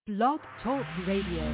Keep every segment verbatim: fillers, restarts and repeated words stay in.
Blog Talk Radio.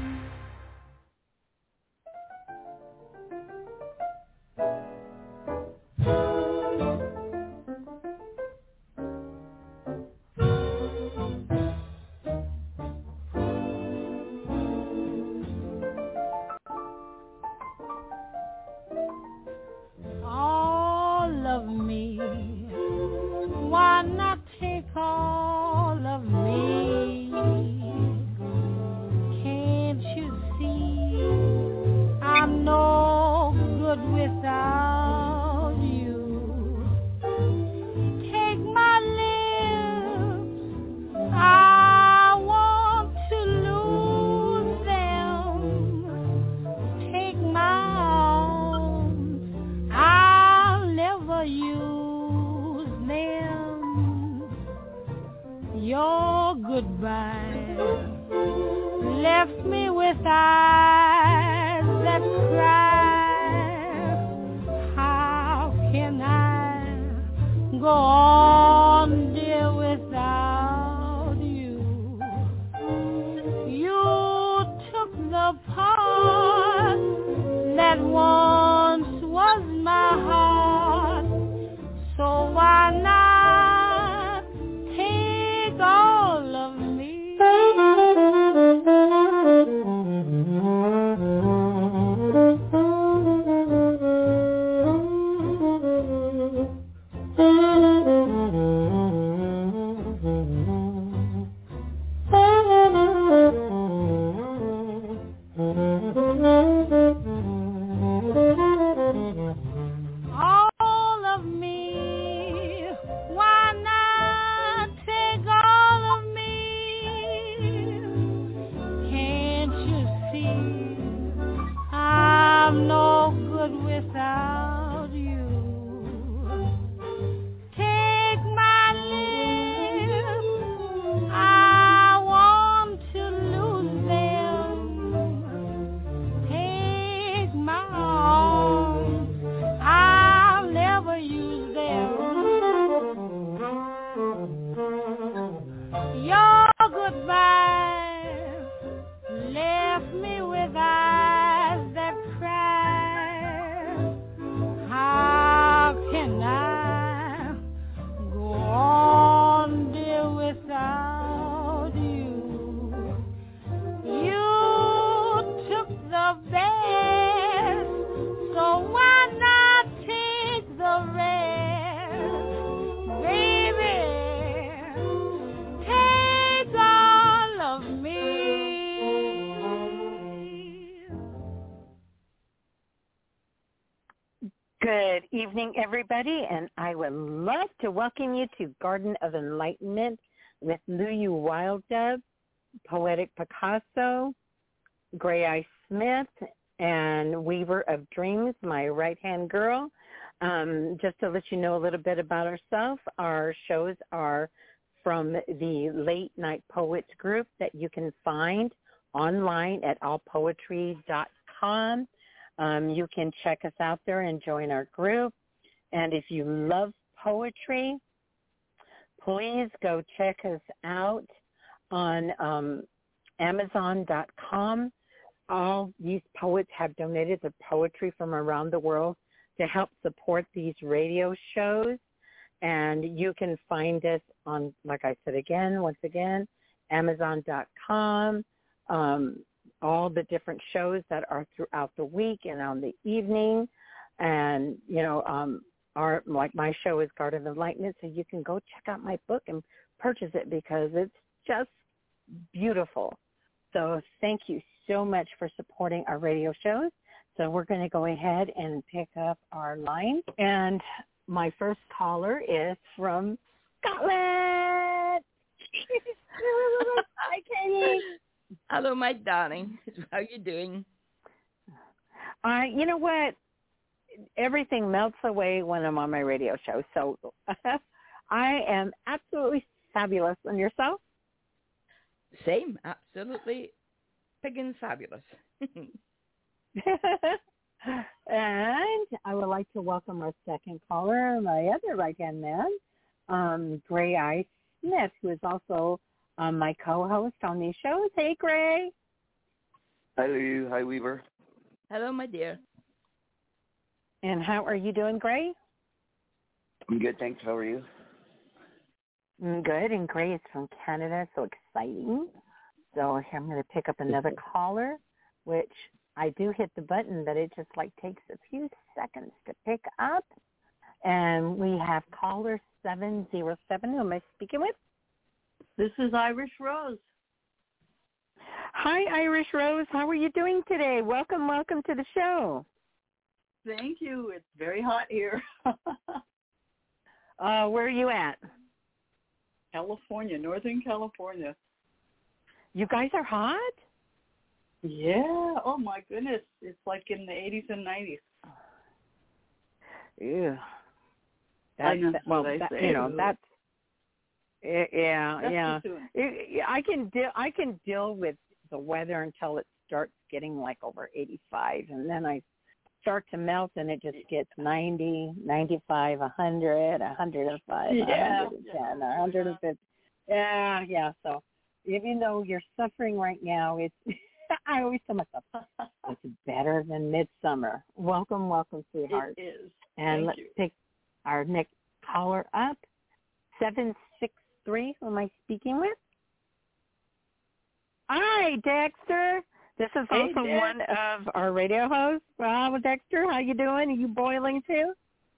Good evening, everybody, and I would love to welcome you to Garden of Enlightenment with Luyu Wilddove, Poetic Picasso, Gray Eye Smith, and Weaver of Dreams, my right-hand girl. Um, just to let you know a little bit about ourselves, our shows are from the Late Night Poets group that you can find online at all poetry dot com. Um, you can check us out there and join our group. And if you love poetry, please go check us out on um, amazon dot com. All these poets have donated their poetry from around the world to help support these radio shows. And you can find us on, like I said again, once again, amazon dot com. Um, all the different shows that are throughout the week and on the evening. And, you know, um, our like my show is Garden of Enlightenment, so you can go check out my book and purchase it because it's just beautiful. So thank you so much for supporting our radio shows. So we're going to go ahead and pick up our line. And my first caller is from Scotland. Hi, Katie. Hello, my darling. How are you doing? Uh, you know what? Everything melts away when I'm on my radio show. So I am absolutely fabulous. And yourself? Same. Absolutely friggin' fabulous. And I would like to welcome our second caller, my other right-hand man, um, Gray Eye Smith, who is also um, my co-host on these shows. Hey, Gray. Hi, Lou. Hi, Weaver. Hello, my dear. And how are you doing, Gray? I'm good, thanks. How are you? Mm, good, and Gray is from Canada, so exciting. So here I'm going to pick up another caller, which I do hit the button, but it just like takes a few seconds to pick up. And we have caller seven zero seven. Who am I speaking with? This is Irish Rose. Hi, Irish Rose. How are you doing today? Welcome, welcome to the show. Thank you. It's very hot here. uh, where are you at? California, Northern California. You guys are hot? Yeah. Oh, my goodness. It's like in the eighties and nineties. Yeah. That's, I know. that, well, I that, say. you know, that's, yeah, that's yeah. It, I can deal, I can deal with the weather until it starts getting like over eighty-five, and then I start to melt and it just gets ninety, ninety-five, one hundred, one hundred five, yeah. one hundred ten, one hundred fifty. Yeah, yeah. So even though you're suffering right now, it's, I always tell myself, it's better than midsummer. Welcome, welcome, sweetheart. It is. And Thank let's you. pick our next caller up. seven six three, who am I speaking with? Hi, Dexter. This is Hey, also Dex. one of our radio hosts. Well, Dexter, how you doing? Are you boiling too?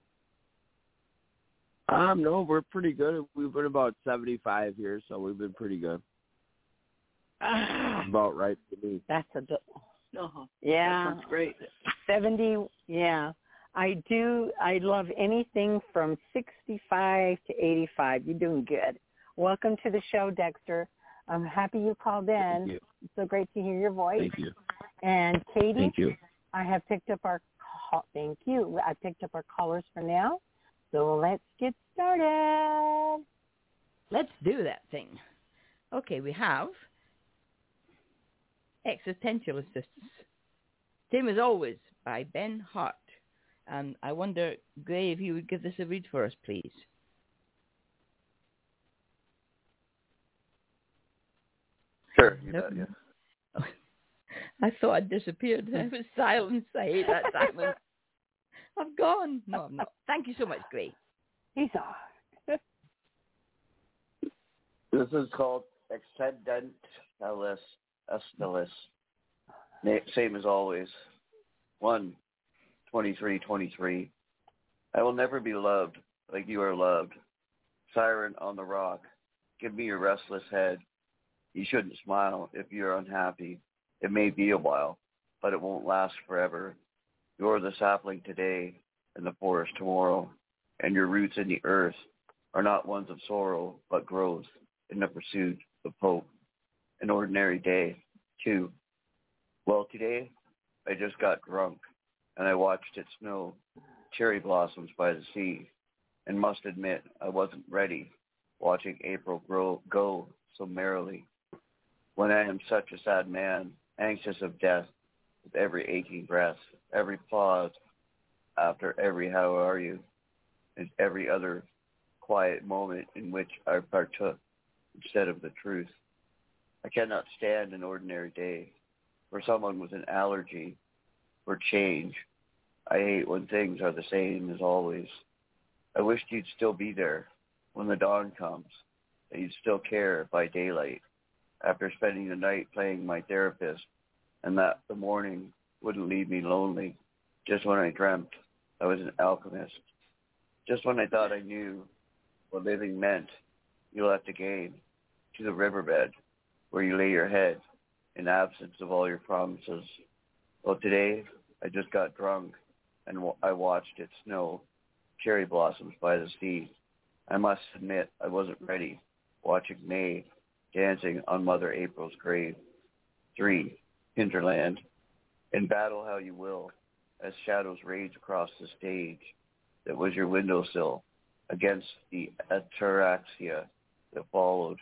Um, no, we're pretty good. We've been about seventy-five here, so we've been pretty good. Ah, About right for me. that's a Uh-huh. yeah. That sounds great. seventy. Yeah, I do. I love anything from sixty-five to eighty-five. You're doing good. Welcome to the show, Dexter. I'm happy you called in. Thank you. It's so great to hear your voice. Thank you. And Katie, Thank you. I have picked up our call. Thank you. I picked up our callers for now. So let's get started. Let's do that thing. Okay, we have Existential Assistance. Same as always by Ben Hart. And I wonder, Gray, if you would give this a read for us, please. Sure. You bet, yeah. I thought I'd disappeared. There was silence. I hate that silence. I've gone. No, I'm not. Thank you so much, Gray. He's on. This is called Excedentalis Estalis. Same as always. one twenty-three twenty-three. I will never be loved like you are loved. Siren on the rock. Give me your restless head. You shouldn't smile if you're unhappy. It may be a while, but it won't last forever. You're the sapling today and the forest tomorrow, and your roots in the earth are not ones of sorrow, but growth in the pursuit of hope. An ordinary day, too. Well, today I just got drunk, and I watched it snow, cherry blossoms by the sea, and must admit I wasn't ready, watching April grow, go so merrily. When I am such a sad man, anxious of death, with every aching breath, every pause, after every how are you, and every other quiet moment in which I partook instead of the truth. I cannot stand an ordinary day. For someone with an allergy, for change, I hate when things are the same as always. I wished you'd still be there when the dawn comes, that you'd still care by daylight, after spending the night playing my therapist, and that the morning wouldn't leave me lonely, just when I dreamt I was an alchemist. Just when I thought I knew what living meant, you left again to the riverbed, where you lay your head in absence of all your promises. Well, today I just got drunk, and w- I watched it snow, cherry blossoms by the sea. I must admit I wasn't ready, watching May dancing on Mother April's grave. Three, Hinterland. In battle how you will, as shadows rage across the stage that was your windowsill, against the ataraxia that followed.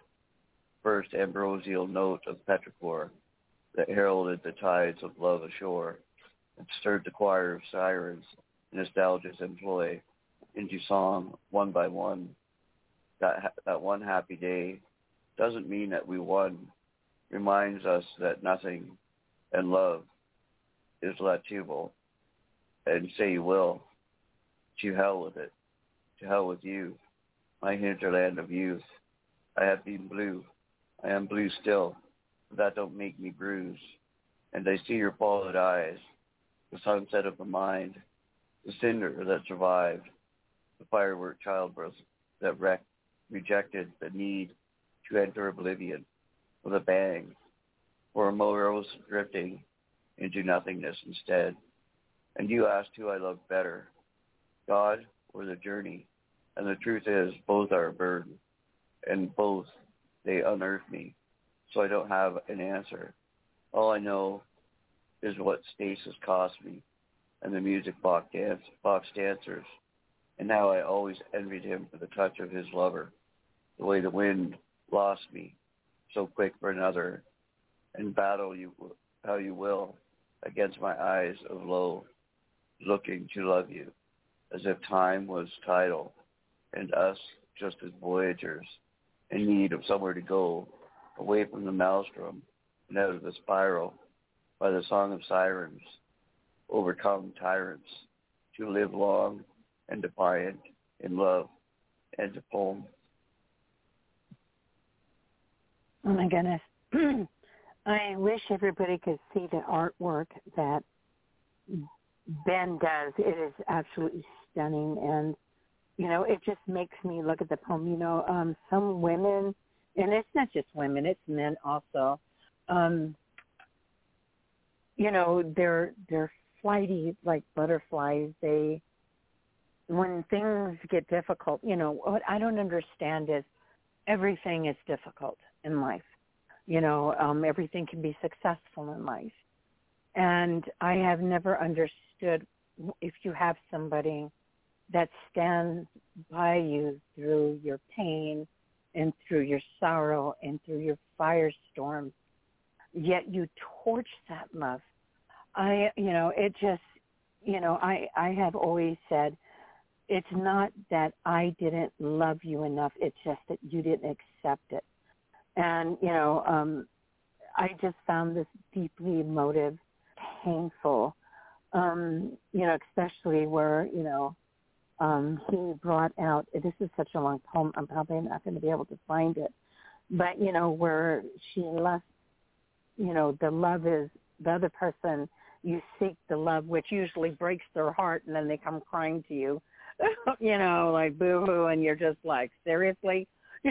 First ambrosial note of petrichor that heralded the tides of love ashore, and stirred the choir of sirens nostalgia's employ into song one by one. That that one happy day, doesn't mean that we won. Reminds us that nothing and love is achievable. And say you will. To hell with it. To hell with you. My hinterland of youth. I have been blue. I am blue still. But that don't make me bruise. And I see your fallen eyes. The sunset of the mind. The cinder that survived. The firework childbirth that wrecked, rejected the need to enter oblivion with a bang. Or a morose drifting into nothingness instead. And you asked who I loved better, God or the journey. And the truth is, both are a burden. And both, they unearth me. So I don't have an answer. All I know is what stasis cost me. And the music box, dance, box dancers. And how I always envied him for the touch of his lover. The way the wind lost me, so quick for another. And battle you how you will against my eyes of low, looking to love you, as if time was tidal, and us just as voyagers, in need of somewhere to go, away from the maelstrom, and out of the spiral, by the song of sirens, overcome tyrants, to live long and defiant in love and a poem. Oh my goodness. I wish everybody could see the artwork that Ben does. It is absolutely stunning, and you know, it just makes me look at the poem. You know, um, some women, and it's not just women; it's men also. Um, you know, they're they're flighty like butterflies. They, when things get difficult, you know, what I don't understand is everything is difficult in life. You know, um, everything can be successful in life. And I have never understood if you have somebody that stands by you through your pain and through your sorrow and through your firestorms, yet you torch that love. I, you know, it just, you know, I, I have always said, it's not that I didn't love you enough. It's just that you didn't accept it. And, you know, um, I just found this deeply emotive, painful, um, you know, especially where, you know, um, he brought out, this is such a long poem, I'm probably not going to be able to find it, but, you know, where she left, you know, the love is, the other person, you seek the love, which usually breaks their heart, and then they come crying to you, you know, like boo-hoo, and you're just like, seriously?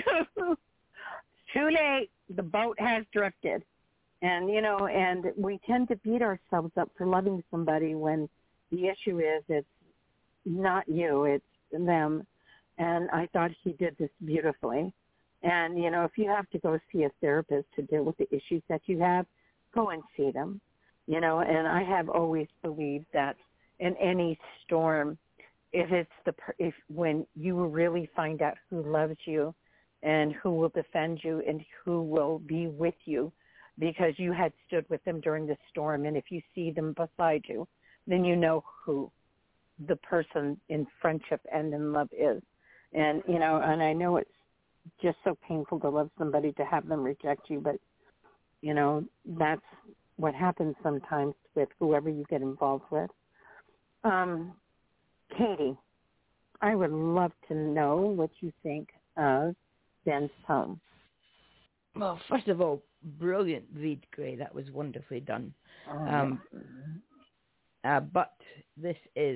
Too late. The boat has drifted. And, you know, and we tend to beat ourselves up for loving somebody when the issue is it's not you, it's them. And I thought he did this beautifully. And, you know, if you have to go see a therapist to deal with the issues that you have, go and see them. You know, and I have always believed that in any storm, if it's the, if when you really find out who loves you, and who will defend you and who will be with you because you had stood with them during the storm. And if you see them beside you, then you know who the person in friendship and in love is. And, you know, and I know it's just so painful to love somebody, to have them reject you, but, you know, that's what happens sometimes with whoever you get involved with. Um, Katie, I would love to know what you think of Ben's poem. Well, first of all, brilliant read, Gray. That was wonderfully done. Oh, um, uh, but this is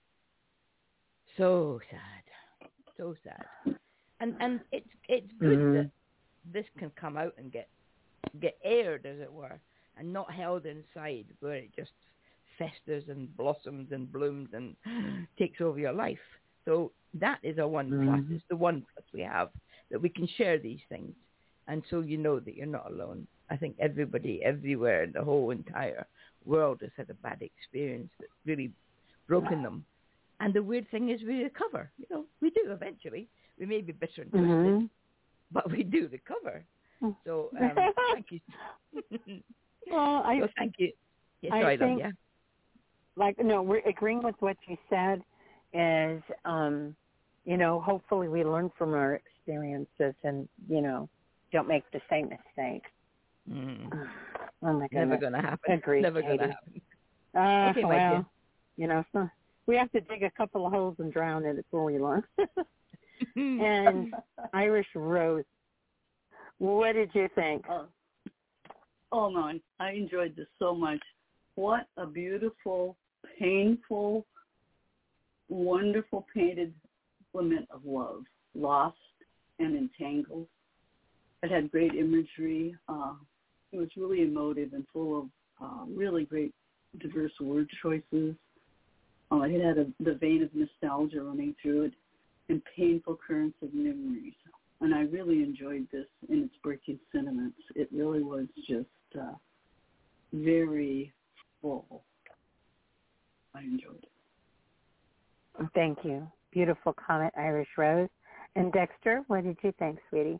so sad, so sad, and and it's it's good mm-hmm. that this can come out and get get aired, as it were, and not held inside where it just festers and blossoms and blooms and takes over your life. So that is a one mm-hmm. plus. It's the one plus we have, that we can share these things. And so you know that you're not alone. I think everybody everywhere in the whole entire world has had a bad experience that's really broken them. And the weird thing is we recover. You know, we do eventually. We may be bitter and twisted, mm-hmm. but we do recover. So um, thank you. Well, I, so thank you. Yes, I sorry, think, love, yeah. like, no, we're agreeing with what you said is, um, you know, hopefully we learn from our experiences and, you know, don't make the same mistake. Mm. Oh my goodness. Never going to happen. Agreed, Never Katie. going to happen. Uh, Okay, my well, dear. you know, so we have to dig a couple of holes and drown in it before we learn. And Irish Rose, what did you think? Uh, oh, no, I enjoyed this so much. What a beautiful, painful, wonderful painted lament of love, lost and entangled. It had great imagery. Uh, it was really emotive and full of uh, really great, diverse word choices. Uh, it had a, the vein of nostalgia running through it and painful currents of memories. And I really enjoyed this in its breaking sentiments. It really was just uh, very full. I enjoyed it. Thank you. Beautiful comment, Irish Rose. And Dexter, what did you think, sweetie?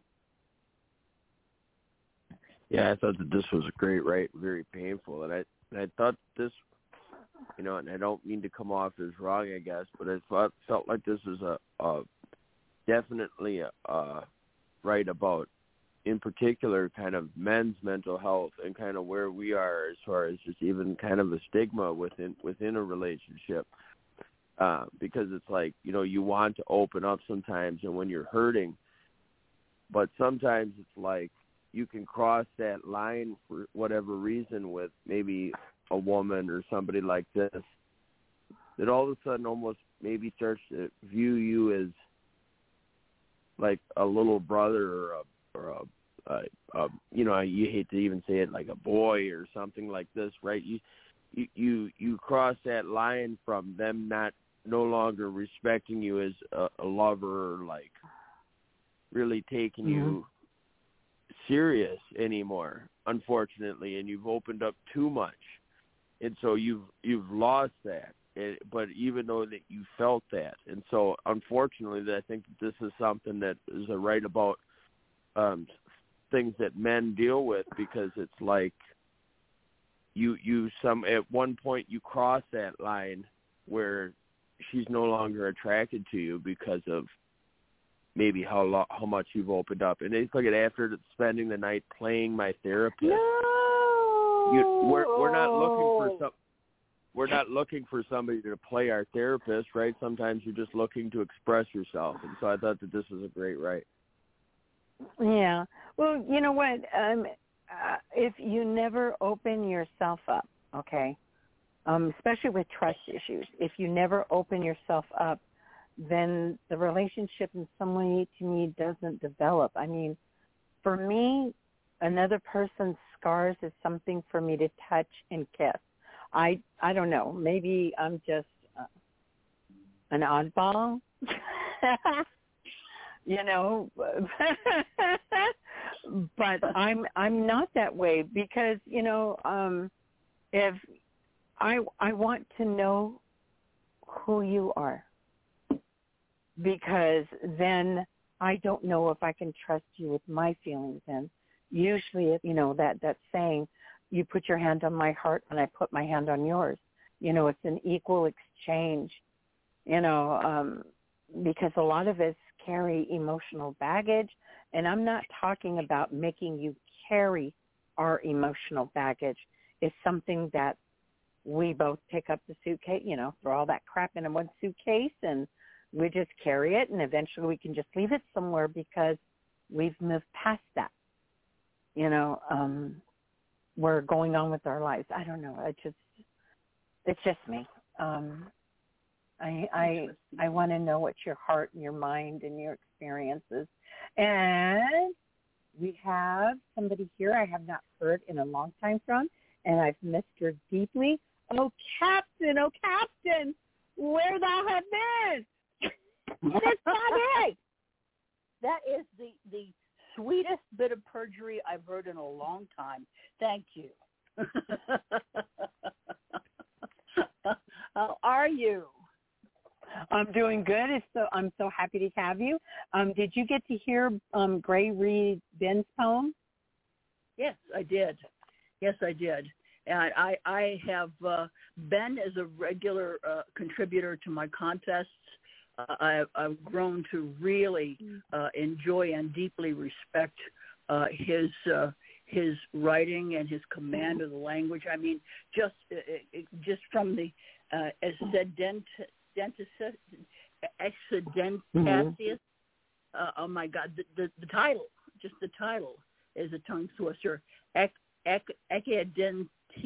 Yeah, I thought that this was a great write, very painful, and I and I thought this, you know, and I don't mean to come off as wrong, I guess, but I thought felt like this was a, a definitely a, a write about, in particular, kind of men's mental health and kind of where we are as far as just even kind of a stigma within within a relationship. Uh, because it's like, you know, you want to open up sometimes and when you're hurting, but sometimes it's like you can cross that line for whatever reason with maybe a woman or somebody like this that all of a sudden almost maybe starts to view you as like a little brother or a, or a, a, a you know, you hate to even say it, like a boy or something like this, right? You, you, you, you cross that line from them not no longer respecting you as a, a lover or like really taking mm-hmm. you serious anymore, unfortunately, and you've opened up too much, and so you've you've lost that. It, but even though that you felt that, and so unfortunately, I think this is something that is a right about um, things that men deal with, because it's like you you some at one point you cross that line where she's no longer attracted to you because of maybe how lo- how much you've opened up. And it's like after spending the night playing my therapist, no! you, we're we're not looking for some we're not looking for somebody to play our therapist, right? Sometimes you're just looking to express yourself. And so I thought that this was a great write. Yeah. Well, you know what? Um, uh, if you never open yourself up, okay, um, especially with trust issues, if you never open yourself up, then the relationship in some way to me doesn't develop. I mean, for me, another person's scars is something for me to touch and kiss. I I don't know. Maybe I'm just uh, an oddball, you know. But I'm I'm not that way because you know um, if I I want to know who you are. Because then I don't know if I can trust you with my feelings. And usually, you know, that, that saying, you put your hand on my heart and I put my hand on yours. You know, it's an equal exchange, you know, um, because a lot of us carry emotional baggage. And I'm not talking about making you carry our emotional baggage. It's something that we both pick up the suitcase, you know, throw all that crap in one suitcase and we just carry it, and eventually we can just leave it somewhere because we've moved past that. You know, um, we're going on with our lives. I don't know. I just, it's just me. Um, I I I want to know what your heart and your mind and your experiences. And we have somebody here I have not heard in a long time from, and I've missed her deeply. Oh, Captain! Oh, Captain! Where thou have been? It's Bobby. That is the, the sweetest bit of perjury I've heard in a long time. Thank you. How are you? I'm doing good. It's so I'm so happy to have you. Um, did you get to hear um, Gray read Ben's poem? Yes, I did. Yes, I did. And I, I have uh, Ben is a regular uh, contributor to my contests. Uh, I've, I've grown to really uh, enjoy and deeply respect uh, his uh, his writing and his command of the language. I mean, just uh, it, just from the uh, accident, accidentatious. Mm-hmm. Uh, oh my God, the, the the title, just the title is a tongue twister. Ec, ec, accidentatious.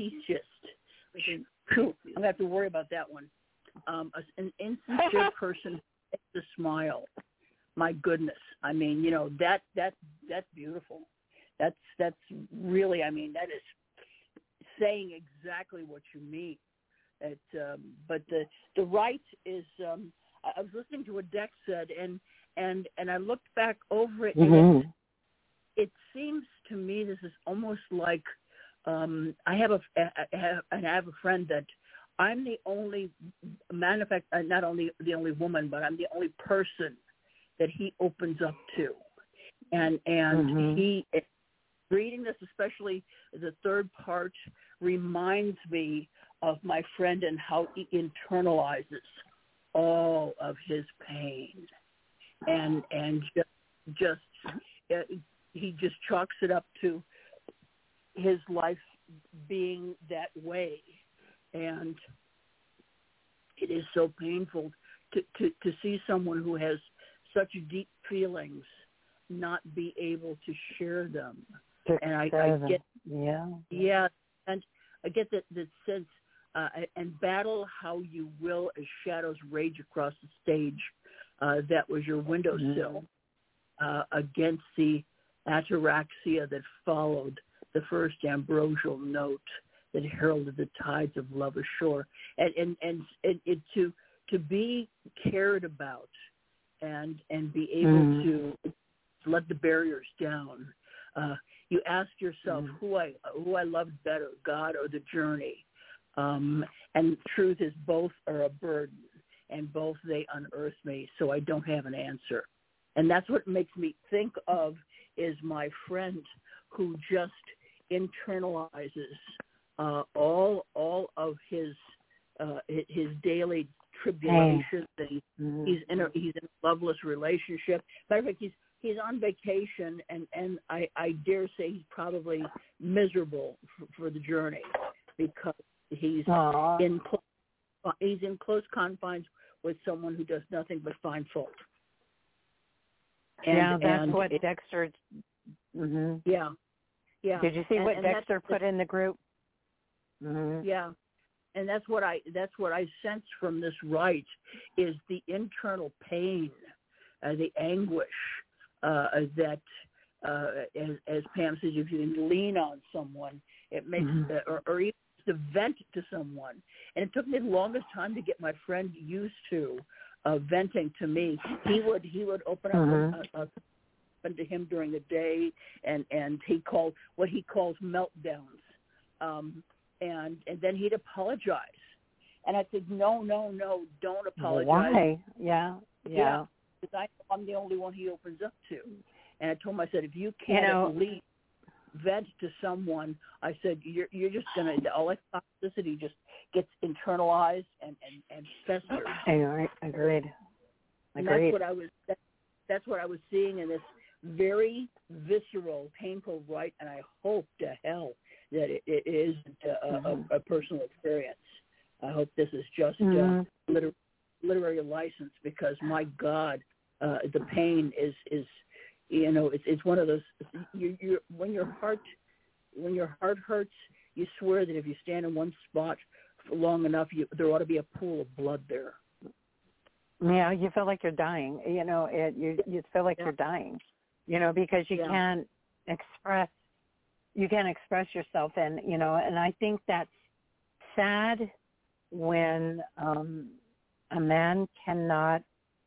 I'm gonna have to worry about that one. Um, an insincere person with a smile. My goodness, I mean, you know that that that's beautiful. That's that's really, I mean, that is saying exactly what you mean. It, um, but the the right is. Um, I was listening to what Dex said, and and and I looked back over it, mm-hmm. and it, it seems to me this is almost like um, I have a I have, I have a friend that I'm the only matter of fact, not only the only woman, but I'm the only person that he opens up to, and and mm-hmm. he. Reading this, especially the third part, reminds me of my friend and how he internalizes all of his pain, and and just, just uh, he just chalks it up to his life being that way, and it is so painful to, to, to see someone who has such deep feelings not be able to share them. And I, I get, yeah, yeah, and I get that, that sense, uh, and battle how you will as shadows rage across the stage. Uh, that was your windowsill uh, against the ataraxia that followed the first ambrosial note that heralded the tides of love ashore. And and and, and it, to to be cared about and and be able mm. to let the barriers down. Uh, You ask yourself mm. who I who I loved better, God or the journey. Um, and truth is both are a burden, and both they unearth me, so I don't have an answer. And that's what makes me think of is my friend who just internalizes uh, all all of his uh, his daily tribulations. That he's, mm. he's in a he's in a loveless relationship. Matter of fact, he's He's on vacation, and, and I, I dare say he's probably miserable for, for the journey because he's Aww. in close, he's in close confines with someone who does nothing but find fault. And, yeah, that's and what it, Dexter. Mm-hmm. Yeah, yeah. Did you see and, what and Dexter put in the group? Mm-hmm. Yeah, and that's what I that's what I sense from this right is the internal pain, uh, the anguish. Uh, that, uh, as, as Pam says, if you can lean on someone, it makes, mm-hmm. uh, or, or even to vent to someone. And it took me the longest time to get my friend used to uh, venting to me. He would he would open up mm-hmm. a, a, a, to him during the day, and, and he called what he calls meltdowns, um, and and then he'd apologize. And I said, no, no, no, don't apologize. Why? Yeah, yeah. yeah. Because I know I'm the only one he opens up to. And I told him, I said, if you can't you know, at least vent to someone, I said, you're you're just going to, all that toxicity just gets internalized and, and, and festers. I agreed. And agreed. that's what I was, that, that's what I was seeing in this very visceral, painful right, and I hope to hell that it, it isn't a, mm-hmm. a, a personal experience. I hope this is just mm-hmm. a liter- literary license because, my God, uh, the pain is, is, you know, it's it's one of those, you, you when your heart, when your heart hurts, you swear that if you stand in one spot for long enough, you, there ought to be a pool of blood there. Yeah, you feel like you're dying. You know, it, you you feel like yeah. you're dying. You know, because you yeah. can't express, you can't express yourself, and you know, and I think that's sad when um, a man cannot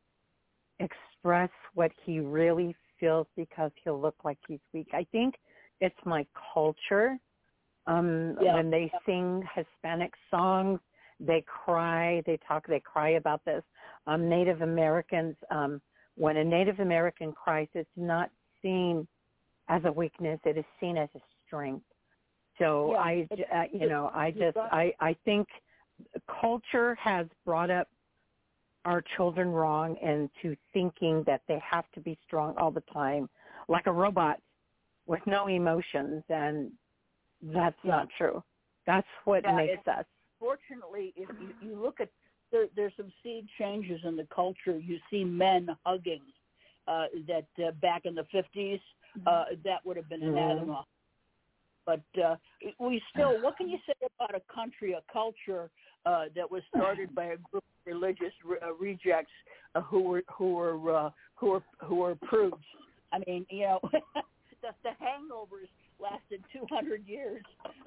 express what he really feels because he'll look like he's weak. I think it's my culture. Um, yeah. When they sing Hispanic songs, they cry, they talk, they cry about this. Um, Native Americans, um, when a Native American cries, it's not seen as a weakness. It is seen as a strength. So yeah, I, uh, you know, I just, I, I think culture has brought up our children wrong into thinking that they have to be strong all the time, like a robot. with no emotions, and that's Yeah. not true. That's what Yeah, makes us. Fortunately, if you, you look at, there, there's some seed changes in the culture. You see men hugging uh, that uh, back in the fifties, uh, that would have been anathema. Mm-hmm. But uh, we still, what can you say about a country, a culture uh, that was started by a group of religious re- uh, rejects uh, who were who were uh, who were who were prudes? I mean, you know, the, the hangovers lasted two hundred years.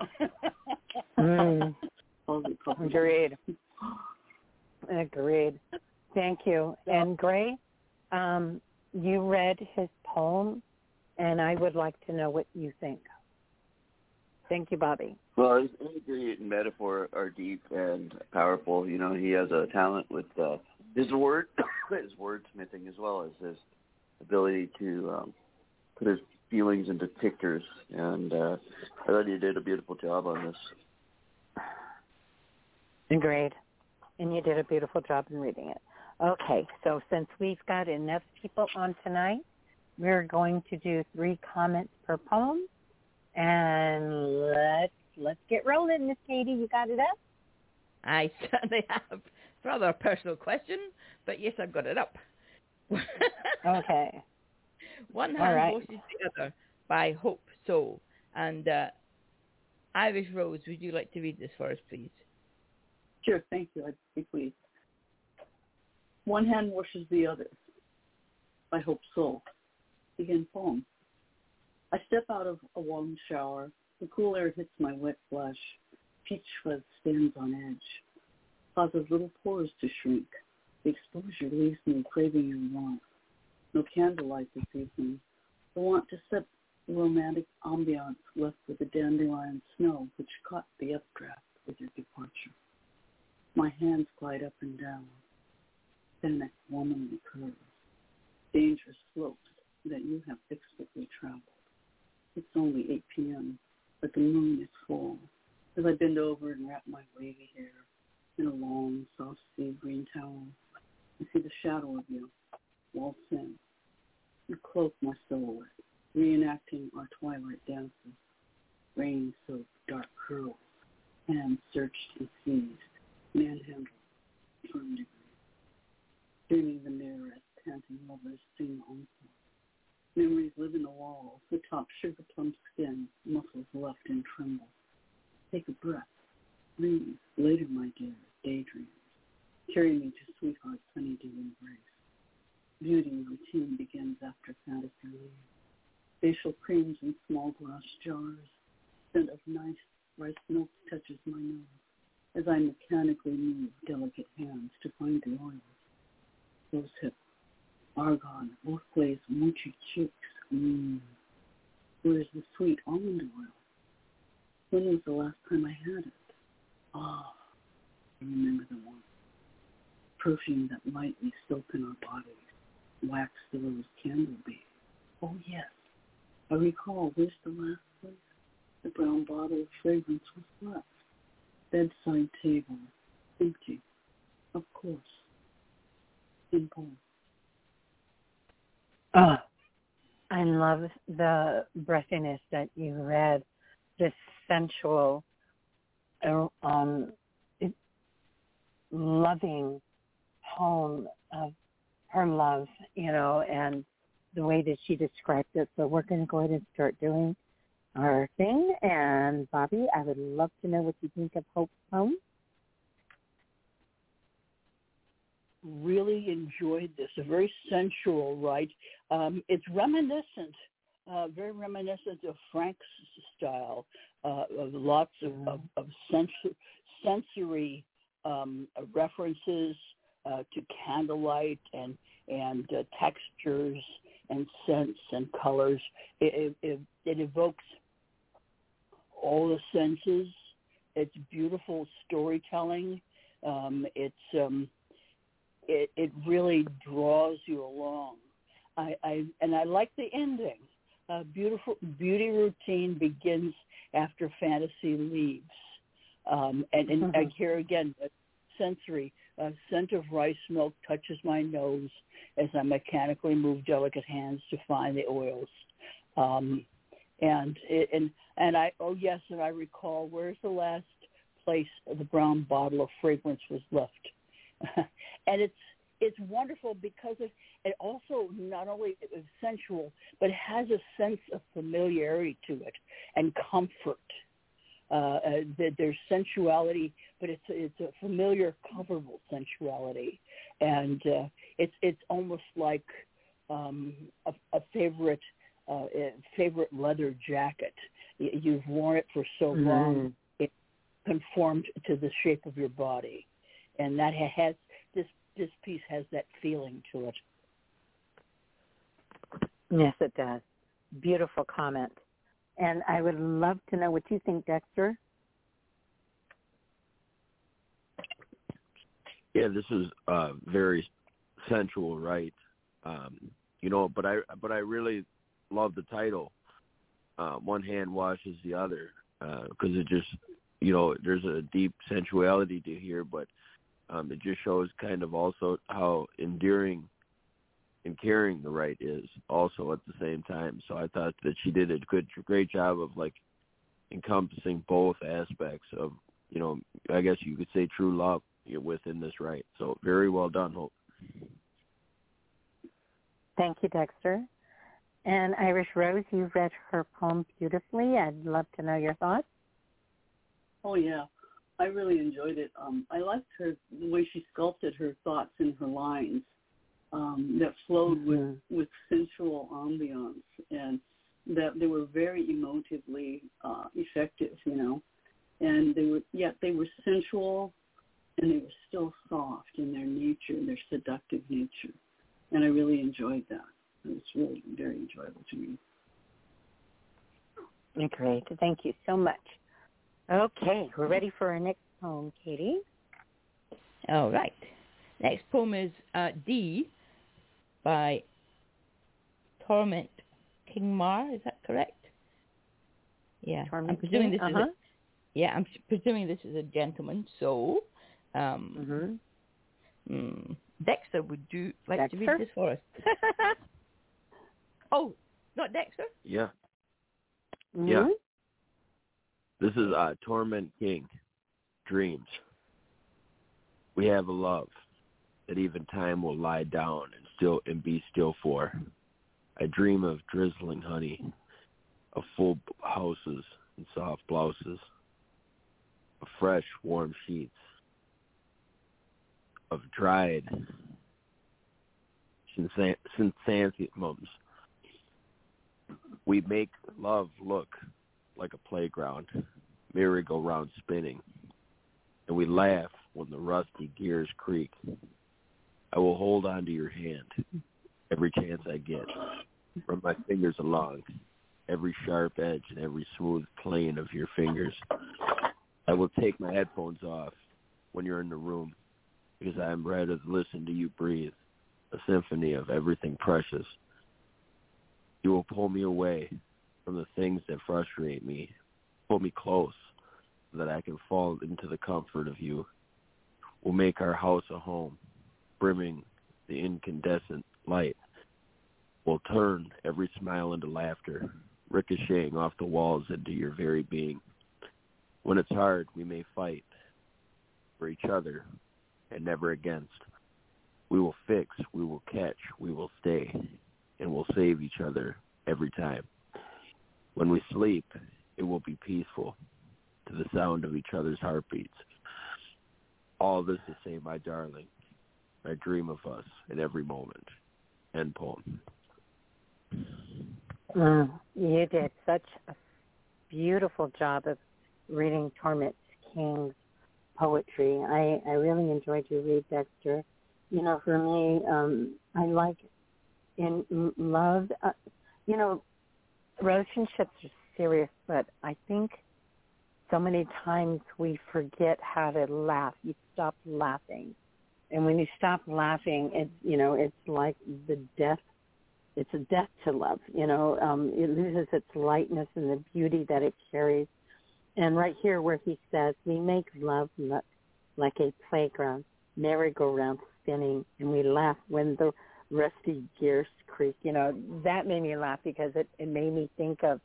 mm. Agreed. Agreed. Thank you. And Gray, um, you read his poem, and I would like to know what you think. Thank you, Bobby. Well, his imagery and metaphor are deep and powerful. You know, he has a talent with uh, his word, his wordsmithing, as well as his ability to um, put his feelings into pictures. And uh, I thought he did a beautiful job on this. Agreed. And you did a beautiful job in reading it. Okay, so since we've got enough people on tonight, we're going to do three comments per poem. And let's let's get rolling, Miss Katie. You got it up? I certainly have. It's rather a personal question, but yes, I've got it up. Okay. One hand right. washes the other by Hope So. And uh, Irish Rose, would you like to read this for us, please? Sure, thank you. I'd be pleased. One hand washes the other by Hope So. Begin poem. I step out of a warm shower. The cool air hits my wet flesh. Peach fuzz stands on edge, causes little pores to shrink. The exposure leaves me craving your warmth. No candlelight this evening. I want to set the romantic ambiance left with the dandelion snow which caught the updraft with your departure. My hands glide up and down, panic womanly curves, dangerous slopes that you have expertly traveled. It's only eight p.m., but the moon is full. As I bend over and wrap my wavy hair in a long, soft sea green towel, I see the shadow of you, waltz in. You cloak my silhouette, reenacting our twilight dances, rain-soaked dark curls, hands searched and seized, manhandled, firm degree. Dreaming the mirror as panting lovers sing encore. Memories live in the walls, atop sugar plum skin, muscles left in tremble. Take a breath. Breathe. Later, my dear, daydreams. Carry me to sweetheart's honeydew embrace. Beauty routine begins after fantasy leaves. Facial creams in small glass jars. Scent of nice rice milk touches my nose as I mechanically move delicate hands to find the oils. Rose hip, argan, both glazed mochi cheeks. Mmm. Where's the sweet almond oil? When was the last time I had it? Ah, oh, I remember the one. Perfume that lightly soaked in our bodies. Wax the rose candle bead. Oh yes, I recall. Where's the last place? The brown bottle of fragrance was left. Bedside table, empty. Of course. In poem. Oh, I love the breathiness that you read. This sensual, um, loving poem of her love, you know, and the way that she described it. So we're going to go ahead and start doing our thing. And Bobby, I would love to know what you think of Hope's poem. Really enjoyed this. A very sensual, right? Um, it's reminiscent, uh, very reminiscent of Frank's style, uh, of lots of, of, of sens- sensory um, references uh, to candlelight and and uh, textures and scents and colors. It, it, it evokes all the senses. It's beautiful storytelling. Um, it's um, it, it really draws you along. I, I and I like the ending. Uh, beautiful beauty routine begins after fantasy leaves, um, and, and mm-hmm. I hear again the sensory uh, scent of rice milk touches my nose as I mechanically move delicate hands to find the oils. Um, And it, and and I oh yes, and I recall where's the last place the brown bottle of fragrance was left, and it's it's wonderful because it it also not only is sensual, but it has a sense of familiarity to it and comfort. Uh, uh, there's sensuality, but it's it's a familiar, comfortable sensuality, and uh, it's it's almost like um, a, a favorite uh, a favorite leather jacket. You've worn it for so mm-hmm. long, it conformed to the shape of your body, and that has this this piece has that feeling to it. Yes, it does. Beautiful comment. And I would love to know what you think, Dexter. Yeah, this is uh, very sensual, right? Um, you know, but I but I really love the title. Uh, one hand washes the other because uh, it just, you know, there's a deep sensuality to here, but um, it just shows kind of also how endearing and caring the right is also at the same time. So I thought that she did a good, great job of like encompassing both aspects of, you know, I guess you could say true love within this right. So very well done, Hope. Thank you, Dexter. And Irish Rose, you read her poem beautifully. I'd love to know your thoughts. Oh, yeah. I really enjoyed it. Um, I liked her, the way she sculpted her thoughts in her lines. Um, that flowed mm-hmm. with, with sensual ambiance, and that they were very emotively uh, effective, you know. And they were, yet they were sensual, and they were still soft in their nature, their seductive nature. And I really enjoyed that. It was really very enjoyable to me. Great. Thank you so much. Okay, we're ready for our next poem, Katie. All right. Next poem is uh, D by Torment Kingmar. Is that correct? Yeah. Torment I'm presuming King? this uh-huh. is a, yeah, I'm presuming this is a gentleman. So, um, mm-hmm. mm, Dexter, would you like Dexter? to read this for us? Oh, not Dexter? Yeah. Mm-hmm. Yeah. This is uh, Torment King, Dreams. We have a love that even time will lie down and still and be still for. I dream of drizzling honey, of full houses and soft blouses, of fresh warm sheets, of dried chrysanthemums. We make love look like a playground, merry-go-round spinning, and we laugh when the rusty gears creak. I will hold on to your hand every chance I get, run my fingers along every sharp edge and every smooth plane of your fingers. I will take my headphones off when you're in the room because I am ready to listen to you breathe, a symphony of everything precious. You will pull me away from the things that frustrate me, pull me close so that I can fall into the comfort of you. We'll make our house a home, brimming the incandescent light. We'll turn every smile into laughter, ricocheting off the walls into your very being. When it's hard, we may fight for each other and never against. We will fix, we will catch, we will stay, and we'll save each other every time. When we sleep, it will be peaceful to the sound of each other's heartbeats. All this to say, my darling, I dream of us in every moment. End poem. Mm, you did such a beautiful job of reading Torment King's poetry. I, I really enjoyed your read, Dexter. You know, for me, um, I like in love, uh, you know, relationships are serious, but I think so many times we forget how to laugh. You stop laughing. And when you stop laughing, it's, you know, it's like the death, it's a death to love, you know. Um, it loses its lightness and the beauty that it carries. And right here where he says, we make love like a playground, merry-go-round spinning, and we laugh when the rusty gears creak. You know, that made me laugh because it, it made me think of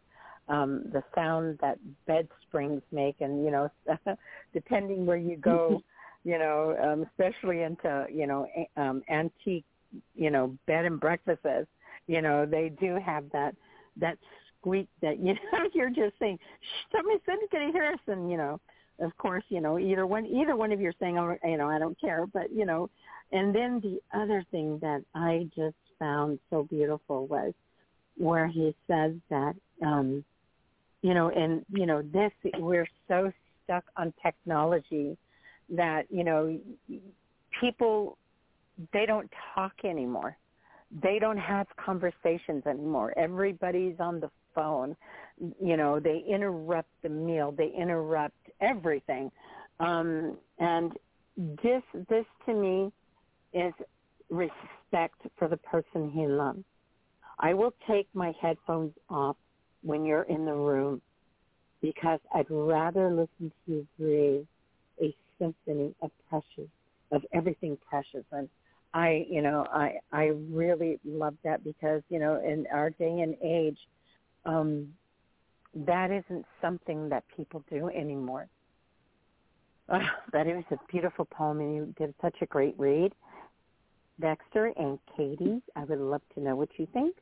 um, the sound that bed springs make, and you know, depending where you go, you know, um, especially into you know a- um, antique, you know, bed and breakfasts, you know, they do have that that squeak that you know you're just saying, shh, somebody's going to hear us, and you know, of course, you know, either one either one of you are saying, oh, you know, I don't care, but you know, and then the other thing that I just found so beautiful was where he says that, um, you know, and, you know, this, we're so stuck on technology that, you know, people, they don't talk anymore. They don't have conversations anymore. Everybody's on the phone. You know, they interrupt the meal. They interrupt everything. Um, and this, this to me is respect for the person he loves. I will take my headphones off when you're in the room because I'd rather listen to you breathe a symphony of precious, of everything precious. And I, you know, I I really love that because, you know, in our day and age, um, that isn't something that people do anymore. Uh, but it was a beautiful poem, and you did such a great read. Dexter and Katie, I would love to know what you think.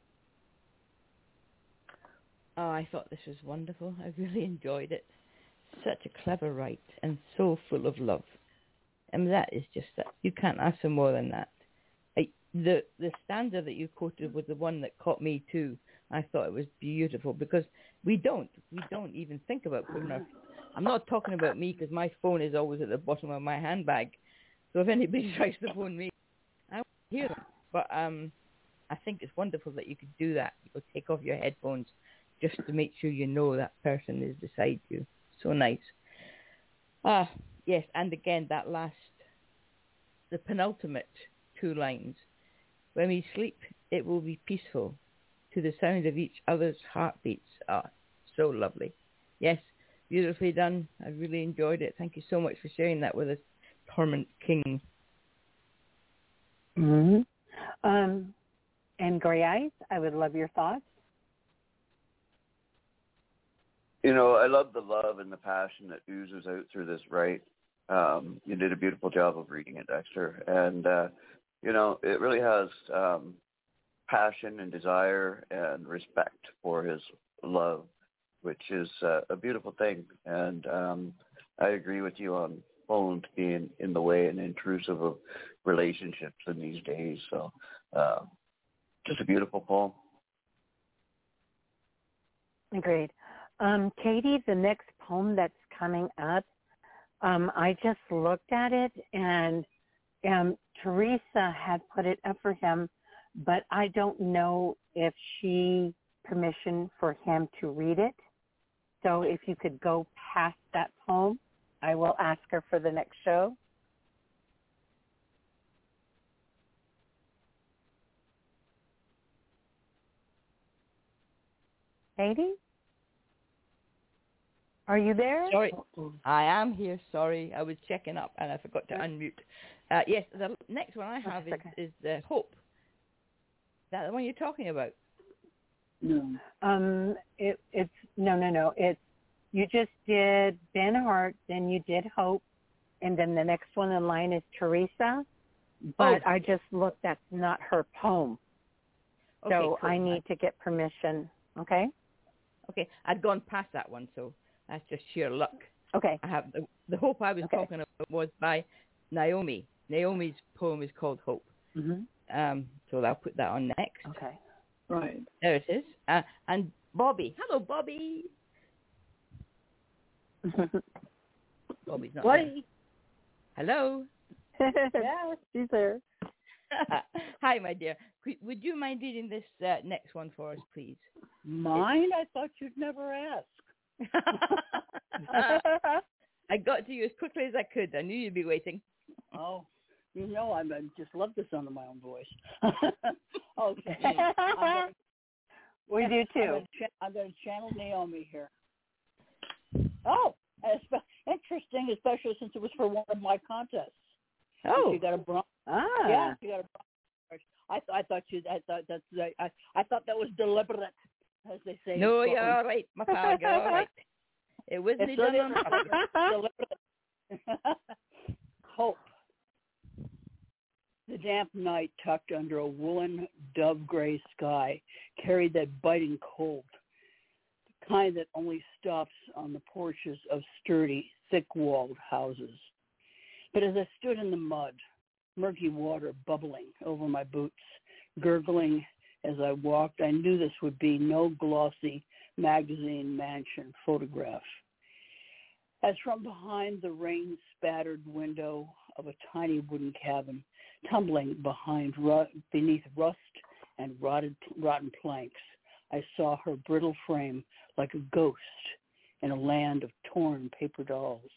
Oh, I thought this was wonderful. I really enjoyed it. Such a clever write and so full of love. I mean, that is just that. You can't ask for more than that. I, the the stanza that you quoted was the one that caught me too. I thought it was beautiful because we don't. We don't even think about putting our... I'm not talking about me because my phone is always at the bottom of my handbag. So if anybody tries to phone me, I won't hear them. But um, I think it's wonderful that you could do that. You could take off your headphones just to make sure you know that person is beside you. So nice. Ah, yes, and again, that last, the penultimate two lines. When we sleep, it will be peaceful to the sound of each other's heartbeats. Ah, so lovely. Yes, beautifully done. I really enjoyed it. Thank you so much for sharing that with us, Torment King. Mm-hmm. Um, and Gray Eyes, I would love your thoughts. You know, I love the love and the passion that oozes out through this, right? Um, you did a beautiful job of reading it, Dexter. And, uh, you know, it really has um, passion and desire and respect for his love, which is uh, a beautiful thing. And um, I agree with you on phones being in the way and intrusive of relationships in these days. So uh, just a beautiful poem. Agreed. Um, Katie, the next poem that's coming up, um, I just looked at it, and um, Teresa had put it up for him, but I don't know if she permission for him to read it. So if you could go past that poem, I will ask her for the next show. Katie? Are you there? Sorry, I am here. Sorry, I was checking up and I forgot to unmute. Uh, yes, the next one I have is, okay. is uh, Hope. Is that the one you're talking about? No. Um, it, it's no, no, no. It's you just did Ben Hart, then you did Hope, and then the next one in line is Teresa. But Oh. I just looked. That's not her poem. Okay, So cool. I need to get permission. Okay. Okay, I'd gone past that one, so that's just sheer luck. Okay. I have the, the Hope I was Okay. talking about was by Naomi. Naomi's poem is called Hope. Mm-hmm. Um, so I'll put that on next. Okay. Right. There it is. Uh, and Bobby. Hello, Bobby. Bobby's not What? there. Hello. Yeah, she's there. Hi, my dear. Could, would you mind reading this uh, next one for us, please? Mine? I thought you'd never ask. I got to you as quickly as I could. I knew you'd be waiting. Oh, you know, I just love the sound of my own voice. Okay. I'm gonna, We do too. I'm gonna, I'm going to channel Naomi here. Oh, interesting, especially since it was for one of my contests. Oh. She got a bronze. Ah. Yeah, she got a bronze. I, th- I thought she. I thought that's. I, I thought that was deliberate. as they say. No, in you're Scotland. all right, my pal. You're all right. It wasn't It's done not on purpose. Hope. The damp night tucked under a woolen dove-gray sky carried that biting cold, the kind that only stops on the porches of sturdy, thick-walled houses. But as I stood in the mud, murky water bubbling over my boots, gurgling as I walked, I knew this would be no glossy magazine mansion photograph. As from behind the rain-spattered window of a tiny wooden cabin, tumbling behind ru- beneath rust and rotted, rotten planks, I saw her brittle frame like a ghost in a land of torn paper dolls.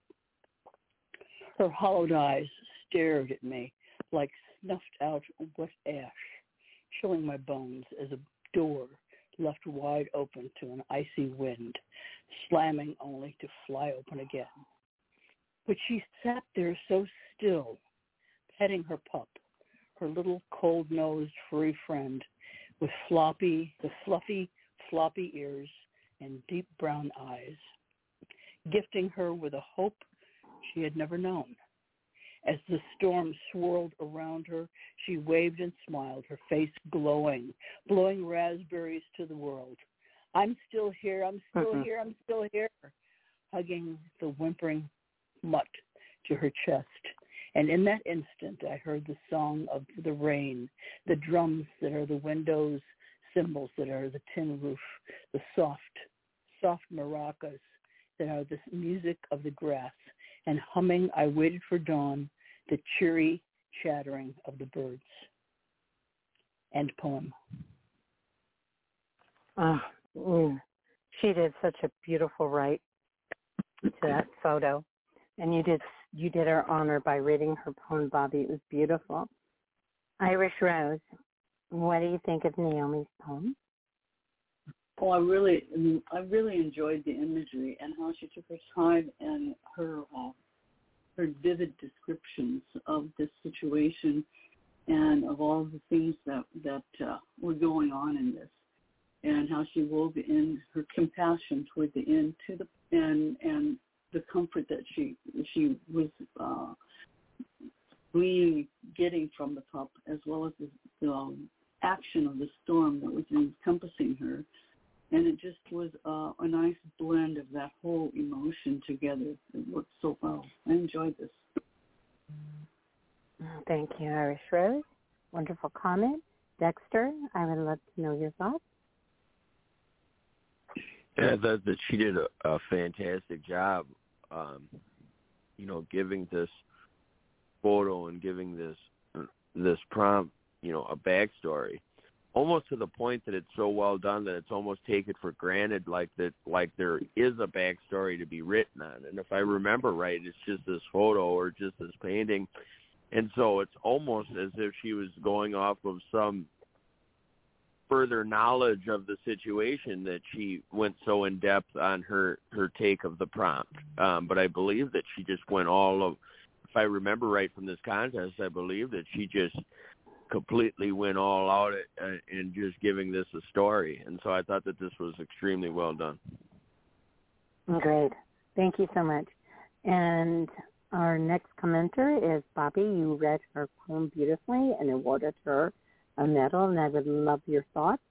Her hollowed eyes stared at me like snuffed-out wet ash, chilling my bones as a door left wide open to an icy wind, slamming only to fly open again. But she sat there so still, petting her pup, her little cold-nosed furry friend with floppy, the fluffy, floppy ears and deep brown eyes, gifting her with a hope she had never known. As the storm swirled around her, she waved and smiled, her face glowing, blowing raspberries to the world. I'm still here, I'm still mm-hmm. here, I'm still here, hugging the whimpering mutt to her chest. And in that instant, I heard the song of the rain, the drums that are the windows, cymbals that are the tin roof, the soft, soft maracas that are the music of the grass, and humming, I waited for dawn, the cheery chattering of the birds. End poem. Oh, mm. She did such a beautiful write to that photo, and you did you did her honor by reading her poem, Bobby. It was beautiful. Irish Rose, what do you think of Naomi's poem? Oh, I really, I really enjoyed the imagery and how she took her time and her uh, her vivid descriptions of this situation and of all the things that that uh, were going on in this, and how she wove in her compassion toward the end to the and and the comfort that she she was uh, really getting from the pup, as well as the, the um, action of the storm that was encompassing her. And it just was uh, a nice blend of that whole emotion together. It worked so well. I enjoyed this. Thank you, Irish Rose. Wonderful comment. Dexter, I would love to know your thoughts. Yeah, I thought that she did a, a fantastic job, um, you know, giving this photo and giving this this prompt, you know, a backstory. Almost to the point that it's so well done that it's almost taken for granted, like that, like there is a backstory to be written on. And if I remember right, it's just this photo or just this painting, and so it's almost as if she was going off of some further knowledge of the situation that she went so in depth on her her take of the prompt. Um, but I believe that she just went all of, if I remember right from this contest, I believe that she just completely went all out at, uh, in just giving this a story. And so I thought that this was extremely well done. Great. Thank you so much. And our next commenter is Bobby. You read her poem beautifully and awarded her a medal, and I would love your thoughts.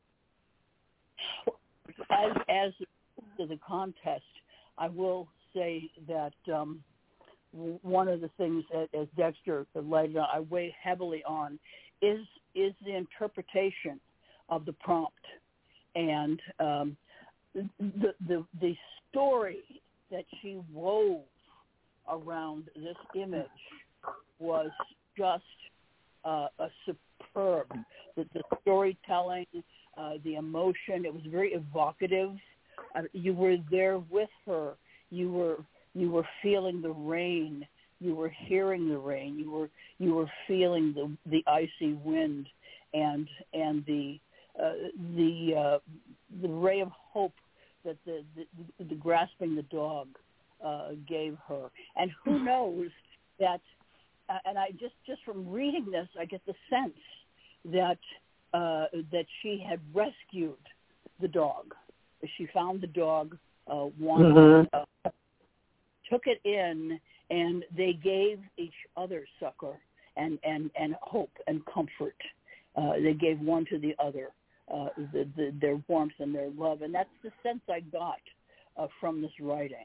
As, as to the contest, I will say that um, one of the things, as Dexter laid on, I weigh heavily on, is is the interpretation of the prompt, and um, the the the story that she wove around this image was just uh, a superb. The, the storytelling, uh, the emotion, it was very evocative. Uh, you were there with her. You were you were feeling the rain. You were hearing the rain. You were you were feeling the the icy wind, and and the uh, the uh, the ray of hope that the the, the grasping the dog uh, gave her. And who knows that? Uh, and I just just from reading this, I get the sense that uh, that she had rescued the dog. She found the dog, uh, one, Mm-hmm. uh, took it in, and they gave each other succor and, and, and hope and comfort. Uh, they gave one to the other, uh, the, the, their warmth and their love. And that's the sense I got uh, from this writing.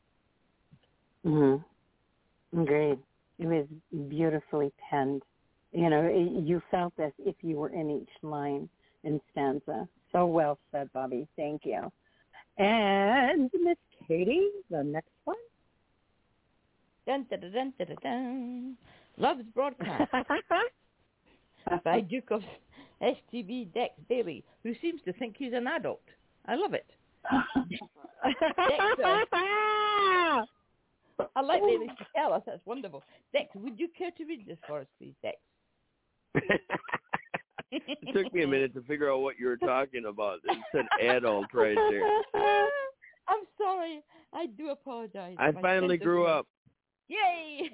Mm-hmm. Great. It was beautifully penned. You know, it, you felt as if you were in each line and stanza. So well said, Bobby. Thank you. And Miss Katie, the next one. Dun, dun, dun, dun, dun, dun. Love's Broadcast by Duke of S T B Dex Bailey, who seems to think he's an adult. I love it. Dex, uh, I like Bailey to tell us. That's wonderful. Dex, would you care to read this for us, please, Dex? It took me a minute to figure out what you were talking about. It said adult right there. I'm sorry. I do apologize. I My finally sense of grew humor. up. Yay!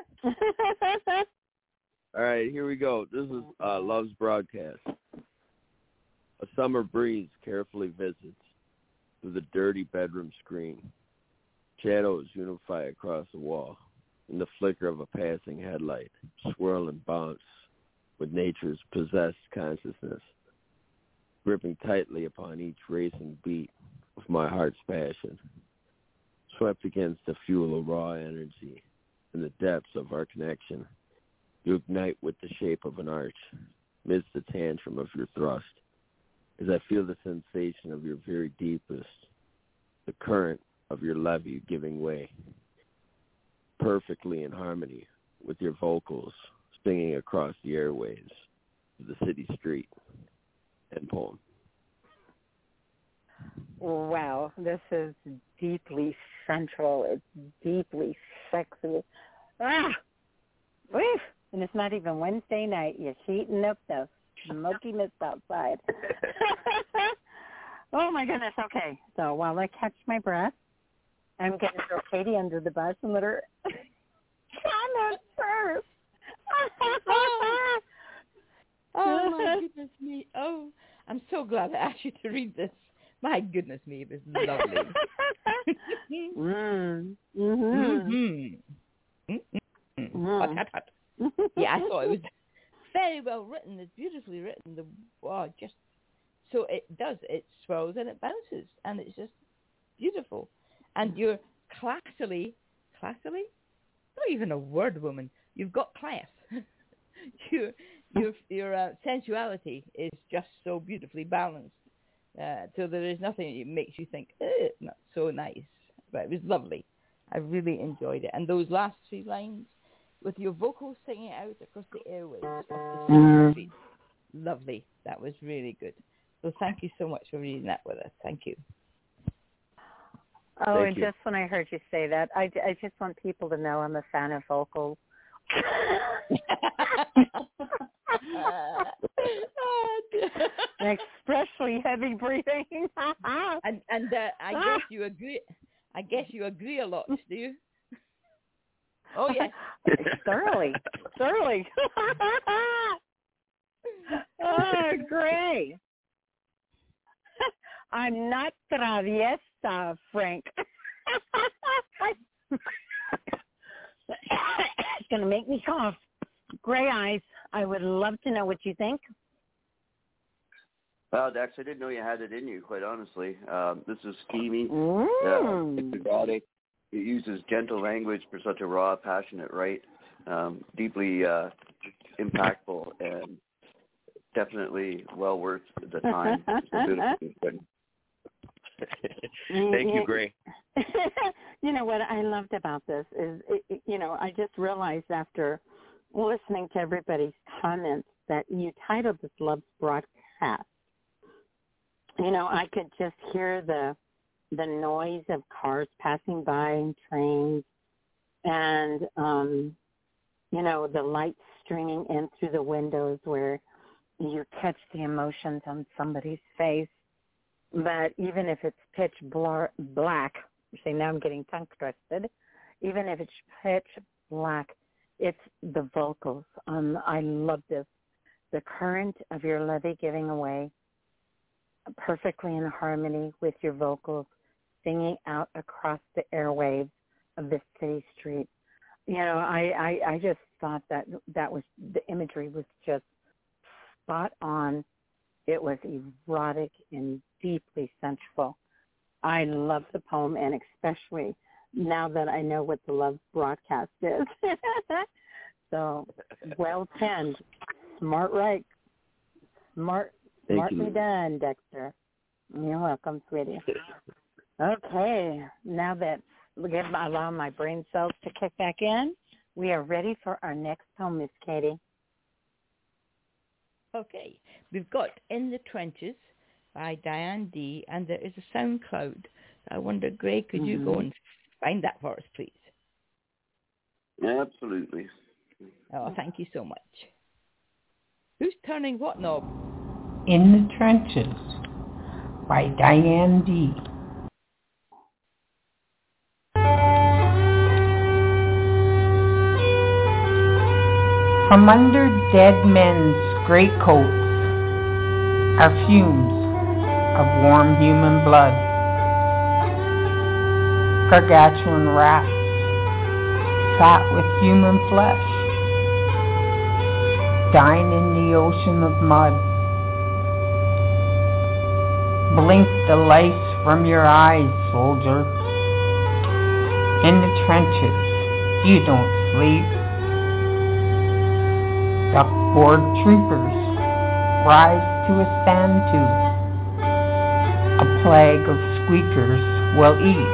All right, here we go. This is uh, Love's Broadcast. A summer breeze carefully visits through the dirty bedroom screen. Shadows unify across the wall in the flicker of a passing headlight, swirl and bounce with nature's possessed consciousness, gripping tightly upon each racing beat of my heart's passion. Swept against the fuel of raw energy in the depths of our connection, you ignite with the shape of an arch, midst the tantrum of your thrust, as I feel the sensation of your very deepest, the current of your levee giving way, perfectly in harmony with your vocals singing across the airwaves of the city street. End poem. Wow, this is deeply sensual. It's deeply sexy. Ah, Woof. And it's not even Wednesday night. You're heating up the smokiness outside. Oh, my goodness. Okay, so while I catch my breath, I'm going to throw Katie under the bus and let her comment first. Oh. Oh, my goodness me. Oh, I'm so glad I asked you to read this. My goodness me, it was lovely. mm. Mm-hmm. Mm-hmm. Mm-hmm. Hot, hot, hot. Yeah, I thought it was very well written. It's beautifully written. The wow, just so it does. It swirls and it bounces, and it's just beautiful. And you're classily, classily, not even a word, woman. You've got class. your your your uh, sensuality is just so beautifully balanced. Uh, so there is nothing that makes you think, eh, not so nice. But it was lovely. I really enjoyed it. And those last three lines, with your vocals singing out across the airwaves of the city street, lovely. That was really good. So thank you so much for reading that with us. Thank you. Oh, Thank and you. just when I heard you say that, I, I just want people to know I'm a fan of vocals. Especially heavy breathing. and and uh, I guess you agree. I guess you agree a lot, do you? Oh yes, thoroughly, thoroughly. Oh, great. I'm not traviesa, Frank. It's going to make me cough. Gray eyes. I would love to know what you think. Wow, Dex, I didn't know you had it in you, quite honestly. Um, this is steamy. Mm. Uh, it's erotic. It uses gentle language for such a raw, passionate write. Um, deeply uh, impactful and definitely well worth the time. It's so beautiful. Thank you, Gray. You know what I loved about this is, it, it, you know, I just realized after listening to everybody's comments that you titled this Love's Broadcast. You know, I could just hear the the noise of cars passing by and trains and, um, you know, the light streaming in through the windows where you catch the emotions on somebody's face. But even if it's pitch blar- black, you say, now I'm getting tongue twisted, even if it's pitch black, it's the vocals. Um, I love this. The current of your levee giving away, perfectly in harmony with your vocals, singing out across the airwaves of this city street. You know, I, I, I just thought that that was, the imagery was just spot on. It was erotic and deeply sensual. I love the poem, and especially now that I know what the Love broadcast is. So, well penned. Smart right. Smart, Thank smartly you. done, Dexter. You're welcome, sweetie. Okay, now that we get allow my brain cells to kick back in, we are ready for our next poem, Miss Katie. Okay, we've got In the Trenches by Diane D, and there is a sound cloud. I wonder, Greg, could mm-hmm. you go and find that for us, please? Absolutely. Oh, thank you so much. Who's turning what knob? In the Trenches by Diane D. From under dead men's greatcoats are fumes of warm human blood. Gargantuan rats fat with human flesh dine in the ocean of mud. Blink the lice from your eyes, soldier. In the trenches, you don't sleep. Duckboard troopers rise to a stand to. A plague of squeakers will eat.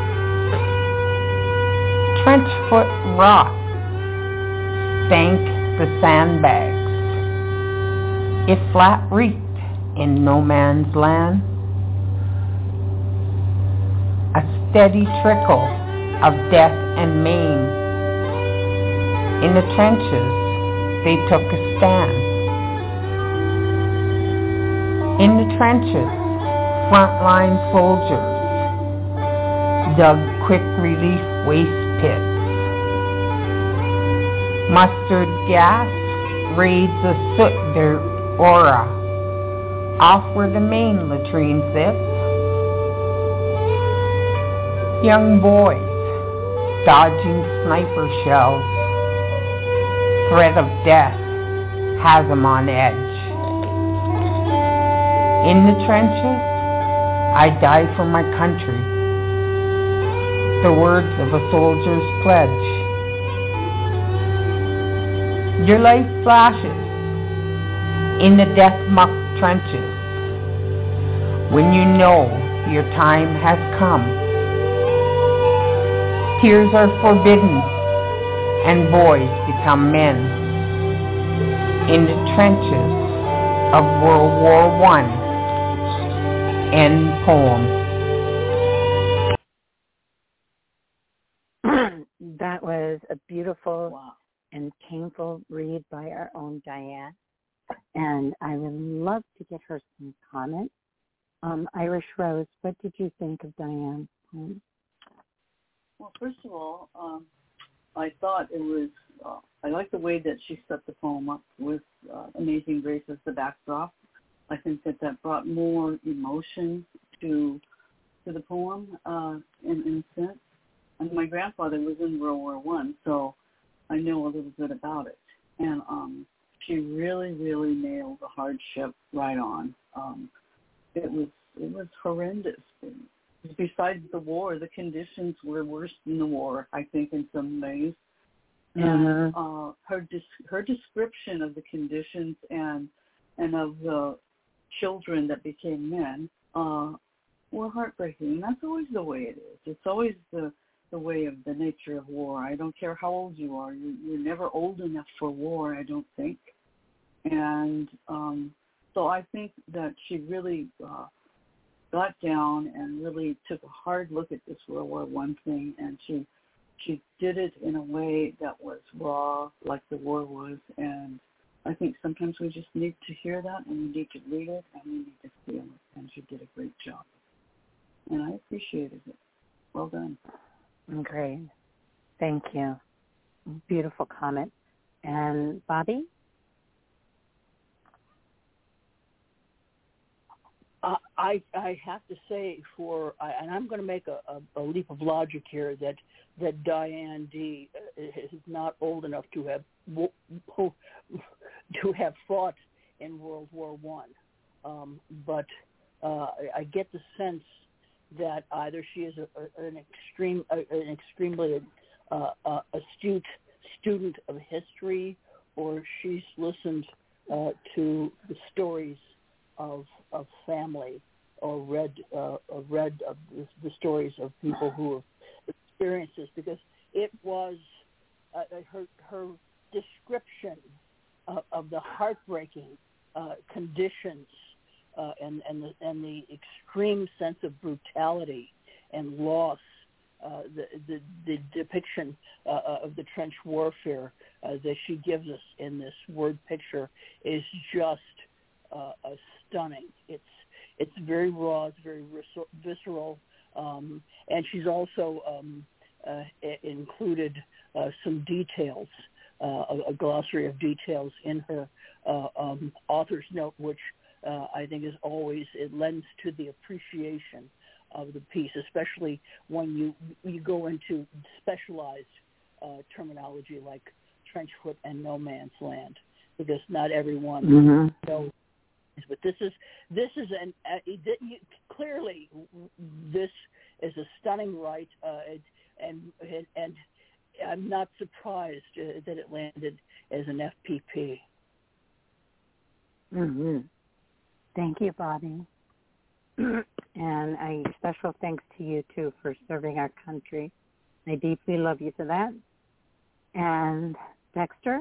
Trench foot rot stank the sandbags. If flat reeked in no man's land, a steady trickle of death and maim. In the trenches, they took a stand. In the trenches, frontline soldiers dug quick relief waste pits. Mustard gas raids a soot their aura off where the main latrine sits. Young boys dodging sniper shells. Threat of death has them on edge. In the trenches, I die for my country. The words of a soldier's pledge. Your light flashes in the death-mucked trenches when you know your time has come. Tears are forbidden and boys become men. In the trenches of World War One. End poem. That was a beautiful Wow. and painful read by our own Diane. And I would love to get her some comments. Um, Irish Rose, what did you think of Diane's poem? Well, first of all, um, I thought it was, uh, I like the way that she set the poem up with uh, Amazing Grace as the backdrop. I think that that brought more emotion to to the poem uh, in, in a sense. And my grandfather was in World War One, so I know a little bit about it. And um, she really, really nailed the hardship right on. Um, it was it was horrendous. Besides the war, the conditions were worse than the war, I think, in some ways. And uh, her dis- her description of the conditions and and of the children that became men uh, were heartbreaking. And that's always the way it is. It's always the the way of the nature of war. I don't care how old you are. You, you're never old enough for war, I don't think. And um, so I think that she really uh, got down and really took a hard look at this World War One thing, and she she did it in a way that was raw, like the war was. And I think sometimes we just need to hear that, and we need to read it, and we need to feel it. And she did a great job. And I appreciated it. Well done. Great. Thank you. Beautiful comment. And Bobby? Uh, I I have to say for and I'm going to make a, a, a leap of logic here that that Diane D is not old enough to have to have fought in World War One, um, but uh, I get the sense that either she is a, a, an extreme a, an extremely uh, uh, astute student of history, or she's listened uh, to the stories of of family, or read uh, or read of the, the stories of people who have experienced this, because it was uh, her her description of, of the heartbreaking uh, conditions uh, and and the, and the extreme sense of brutality and loss. Uh, the, the the depiction uh, of the trench warfare uh, that she gives us in this word picture is just uh, uh, stunning. It's it's very raw, it's very visceral, um, and she's also um, uh, included uh, some details, uh, a, a glossary of details in her uh, um, author's note, which uh, I think is always, it lends to the appreciation of the piece, especially when you you go into specialized uh, terminology like trench foot and no man's land, because not everyone mm-hmm. knows. But this is this is an uh, it, you, clearly this is a stunning write, uh, and, and and I'm not surprised uh, that it landed as an F P P. Mm-hmm. Thank you, Bobby. And a special thanks to you, too, for serving our country. I deeply love you for that. And Dexter?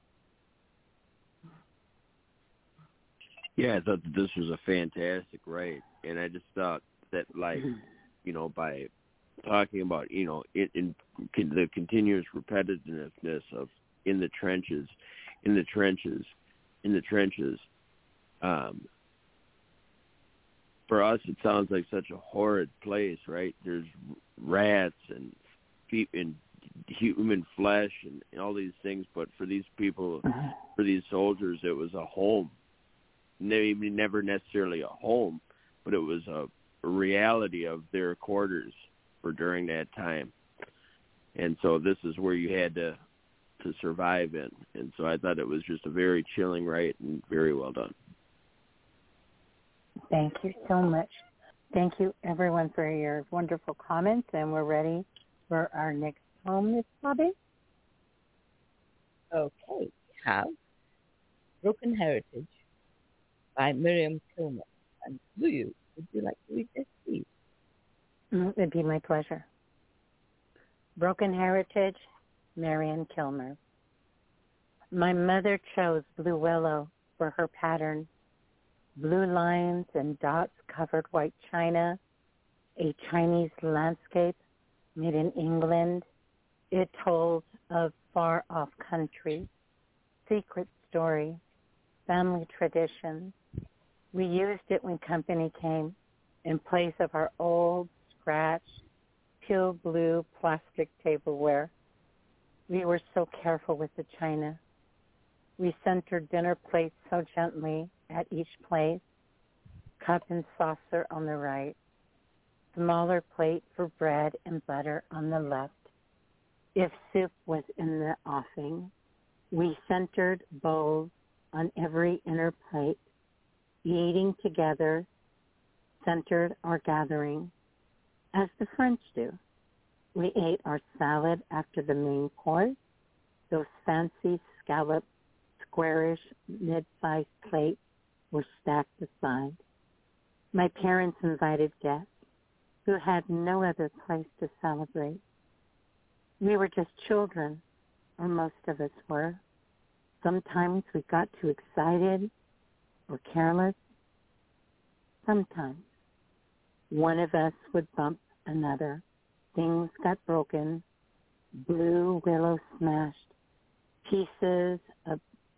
Yeah, I thought that this was a fantastic write. And I just thought that, like, you know, by talking about, you know, it, in, in the continuous repetitiveness of in the trenches, in the trenches, in the trenches, um, for us, it sounds like such a horrid place, right? There's rats and and human flesh and, and all these things. But for these people, for these soldiers, it was a home. Maybe never necessarily a home, but it was a, a reality of their quarters for during that time. And so this is where you had to to survive in. And so I thought it was just a very chilling write and very well done. Thank you so much. Thank you, everyone, for your wonderful comments, and we're ready for our next poem, Miss Bobby. Okay, we have Broken Heritage by Miriam Kilmer. And Lou, would you like to read this, please? Mm, it'd be my pleasure. Broken Heritage, Miriam Kilmer. My mother chose blue willow for her pattern. Blue lines and dots covered white china, a Chinese landscape made in England. It told of far-off countries, secret stories, family traditions. We used it when company came in place of our old, scratched, pale blue plastic tableware. We were so careful with the china. We centered dinner plates so gently at each plate, cup and saucer on the right, smaller plate for bread and butter on the left. If soup was in the offing, we centered bowls on every inner plate, eating together, centered our gathering, as the French do. We ate our salad after the main course, those fancy scalloped, squarish, mid-sized plates were stacked aside. My parents invited guests who had no other place to celebrate. We were just children, or most of us were. Sometimes we got too excited or careless. Sometimes one of us would bump another. Things got broken. Blue willow smashed. Pieces of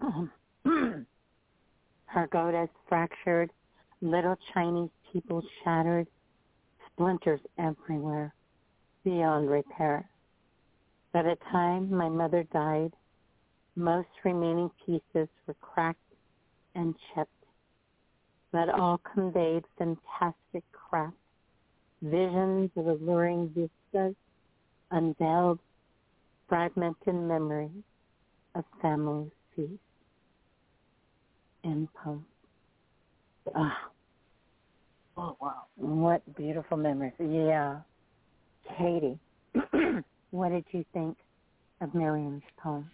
pagodas fractured, little Chinese people shattered, splinters everywhere, beyond repair. By the time my mother died, most remaining pieces were cracked and chipped. but all conveyed fantastic craft, visions of alluring vistas, unveiled fragmented memories of family feast and poem. Ah. Oh, wow. What beautiful memories. Yeah. Katie, what did you think of Miriam's poem?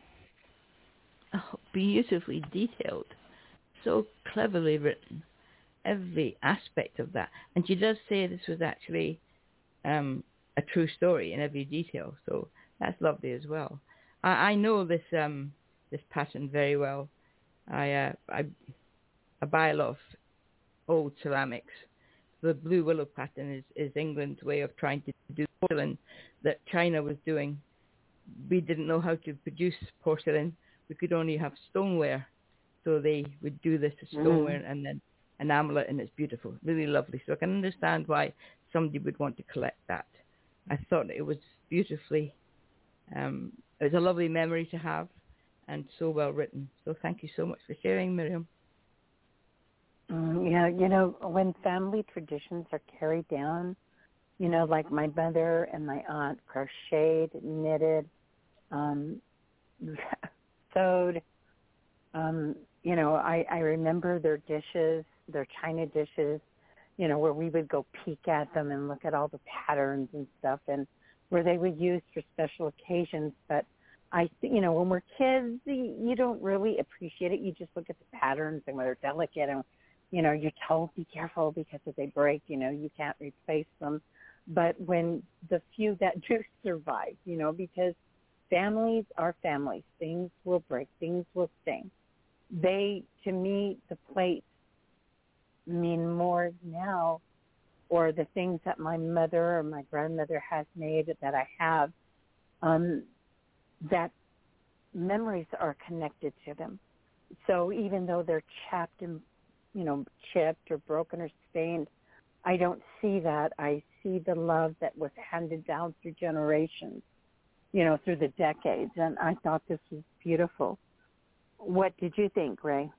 Oh, beautifully detailed. So cleverly written. Every aspect of that. And she does say this was actually um, a true story in every detail. So that's lovely as well. I, I know this um, this pattern very well. I, uh, I I buy a lot of old ceramics. The blue willow pattern is, is England's way of trying to do porcelain that China was doing. We didn't know how to produce porcelain. We could only have stoneware. So they would do this as stoneware mm. and then enamel it, and it's beautiful, really lovely. So I can understand why somebody would want to collect that. I thought it was beautifully, um, it was a lovely memory to have and so well written. So thank you so much for sharing, Miriam. Mm, yeah, you know, when family traditions are carried down, you know, like my mother and my aunt crocheted, knitted, um, sewed. Um, you know, I, I remember their dishes, their china dishes, you know, where we would go peek at them and look at all the patterns and stuff, and where they would use for special occasions. But I, you know, when we're kids, you don't really appreciate it. You just look at the patterns and they're delicate, and you know, you're told be careful because if they break, you know, you can't replace them. But when the few that do survive, you know, because families are families, things will break, things will sting. They, to me, the plates mean more now, or the things that my mother or my grandmother has made that I have, um, that memories are connected to them. So even though they're chapped and, you know, chipped or broken or stained, I don't see that. I see the love that was handed down through generations, you know, through the decades. And I thought this was beautiful. What did you think, Ray?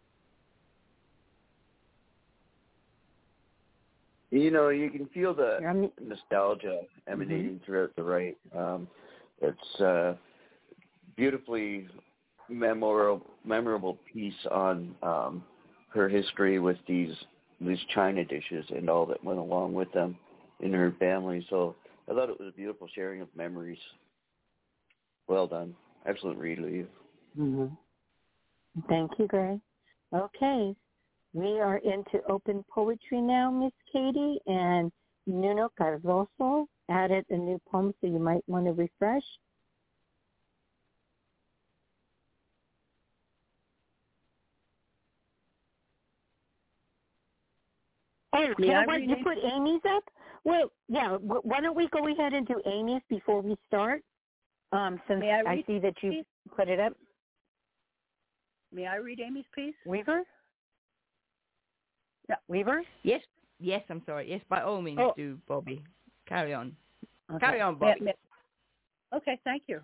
You know, you can feel the nostalgia emanating mm-hmm. throughout the right. Um, it's a beautifully memorable, memorable piece on um, her history with these these china dishes and all that went along with them in her family. So I thought it was a beautiful sharing of memories. Well done. Excellent read, Lee. Mm-hmm. Thank you, Gray. Okay. We are into open poetry now, Miss Katie, and Nuno Cardoso added a new poem, so you might want to refresh. Oh, yeah, what, you put Amy's up? Well, yeah, why don't we go ahead and do Amy's before we start, um, since I, I see that you piece? put it up. May I read Amy's piece? Weaver? Yeah. Weaver? Yes, yes, I'm sorry. Yes, by all means oh. do, Bobby. Carry on. Okay. Carry on, Bobby. May, may, okay, thank you.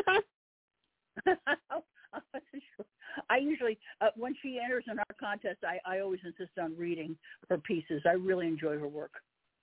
I usually, uh, when she enters in our contest, I, I always insist on reading her pieces. I really enjoy her work.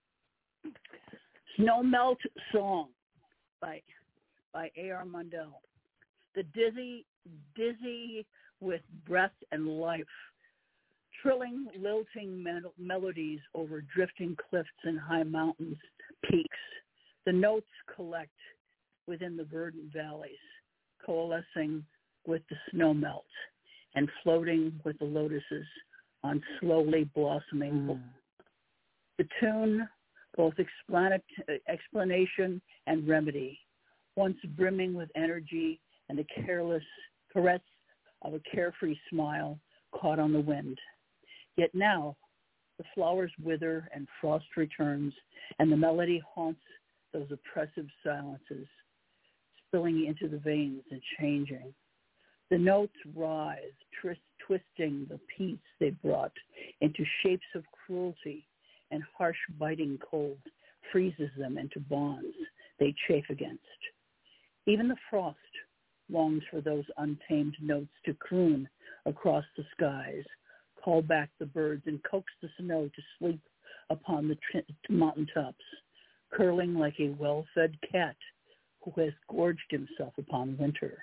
Snowmelt Song by by A R Mundell. The dizzy, dizzy with breath and life, trilling, lilting mel- melodies over drifting cliffs and high mountains, peaks. The notes collect within the verdant valleys, coalescing with the snow melt and floating with the lotuses on slowly blossoming. Mm. The tune, both explanat- explanation and remedy, once brimming with energy and the careless caress of a carefree smile caught on the wind. Yet now the flowers wither and frost returns, and the melody haunts those oppressive silences, spilling into the veins and changing. The notes rise, twist, twisting the peace they brought into shapes of cruelty, and harsh biting cold freezes them into bonds they chafe against. Even the frost longs for those untamed notes to croon across the skies, call back the birds, and coax the snow to sleep upon the tr- mountaintops, curling like a well-fed cat who has gorged himself upon winter.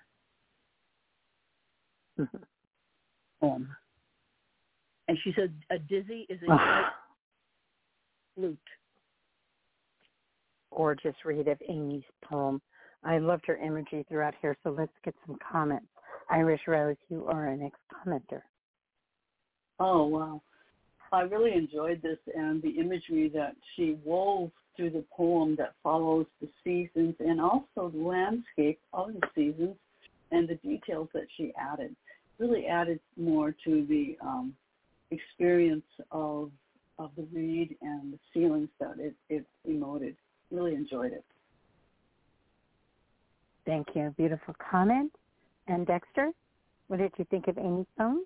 Mm-hmm. Um, and she said, a dizzy is a white flute. Gorgeous read of Amy's poem. I loved her imagery throughout here, so let's get some comments. Irish Rose, you are our next commenter. Oh, wow. I really enjoyed this and the imagery that she wove through the poem that follows the seasons and also the landscape of the seasons and the details that she added. Really added more to the um, experience of of the read and the feelings that it, it emoted. Really enjoyed it. Thank you. Beautiful comment. And Dexter, what did you think of Amy's poem?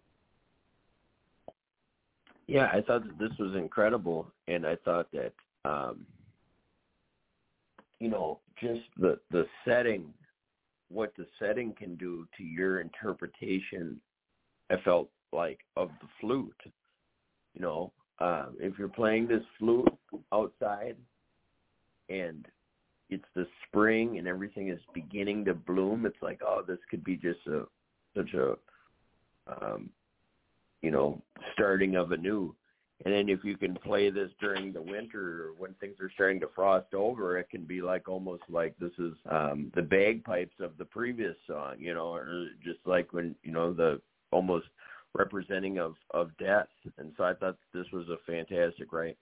Yeah, I thought that this was incredible, and I thought that, um, you know, just the, the setting, what the setting can do to your interpretation, I felt like, of the flute. You know, um, if you're playing this flute outside and it's the spring and everything is beginning to bloom, it's like, oh, this could be just a such a, um, you know, starting of a new. And then if you can play this during the winter or when things are starting to frost over, it can be like almost like this is um, the bagpipes of the previous song, you know, or just like when, you know, the almost representing of, of death. And so I thought this was a fantastic write.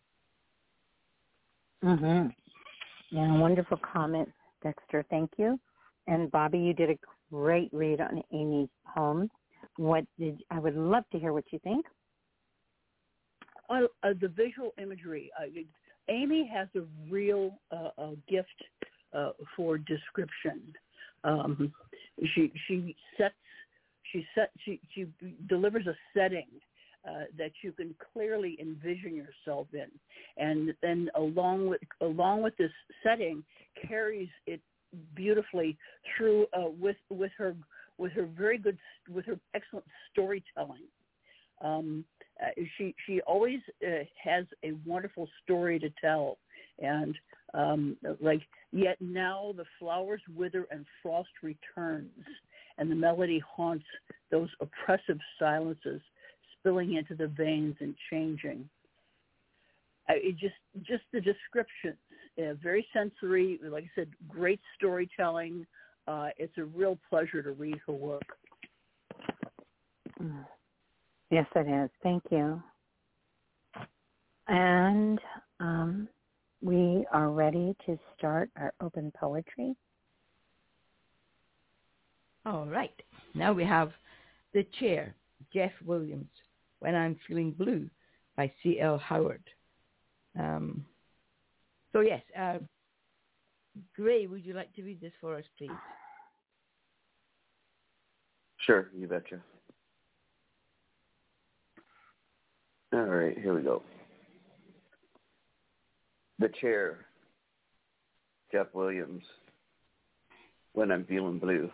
Mm-hmm. Yeah, wonderful comment, Dexter. Thank you. And Bobby, you did a great read on Amy's poem. What did I would love to hear what you think. Uh, uh, the visual imagery. Uh, Amy has a real uh, uh, gift uh, for description. Um, she she sets she set she she delivers a setting uh, that you can clearly envision yourself in, and then along with along with this setting carries it beautifully through uh, with with her with her very good with her excellent storytelling. Um, uh, she she always uh, has a wonderful story to tell, and um, like yet now the flowers wither and frost returns, and the melody haunts those oppressive silences, spilling into the veins and changing. Uh, it just just the descriptions, uh, very sensory. Like I said, great storytelling. Uh, it's a real pleasure to read her work. Mm. Yes, it is. Thank you. And um, we are ready to start our open poetry. All right. Now we have The Chair, Jeff Williams, When I'm Feeling Blue, by C L Howard. Um, so, yes, uh, Gray, would you like to read this for us, please? Sure, you betcha. All right, here we go. The Chair, Jeff Williams, When I'm Feeling Blue.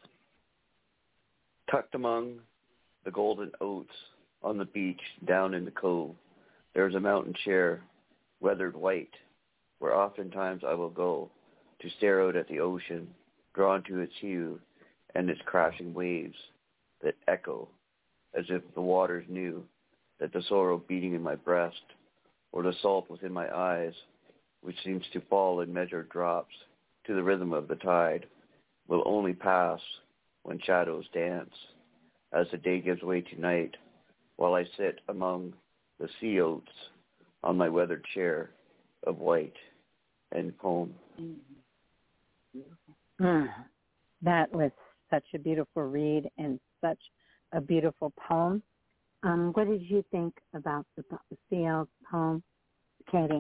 Tucked among the golden oats on the beach down in the cove, there's a mountain chair, weathered white, where oftentimes I will go to stare out at the ocean, drawn to its hue and its crashing waves that echo as if the waters knew that the sorrow beating in my breast, or the salt within my eyes, which seems to fall in measured drops to the rhythm of the tide, will only pass when shadows dance, as the day gives way to night, while I sit among the sea oats on my weathered chair of white and poem. Mm. That was such a beautiful read and such a beautiful poem. Um, what did you think about the, the C L poem, Katie?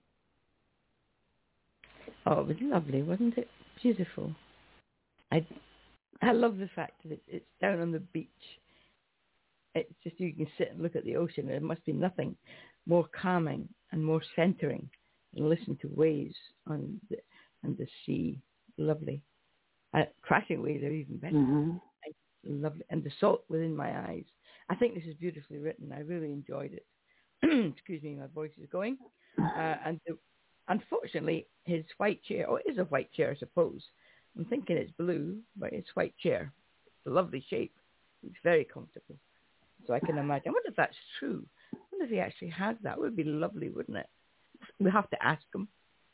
Oh, it was lovely, wasn't it? Beautiful. I I love the fact that it's, it's down on the beach. It's just you can sit and look at the ocean. There must be nothing more calming and more centering than listen to waves on the, on the sea. Lovely. Uh, crashing waves are even better. Mm-hmm. Lovely. And the salt within my eyes. I think this is beautifully written. I really enjoyed it. Excuse me, my voice is going. Uh, and the, unfortunately, his white chair, oh, it is a white chair, I suppose. I'm thinking it's blue, but it's white chair. It's a lovely shape. It's very comfortable. So I can imagine. I wonder if that's true. I wonder if he actually has that. It would be lovely, wouldn't it? We have to ask him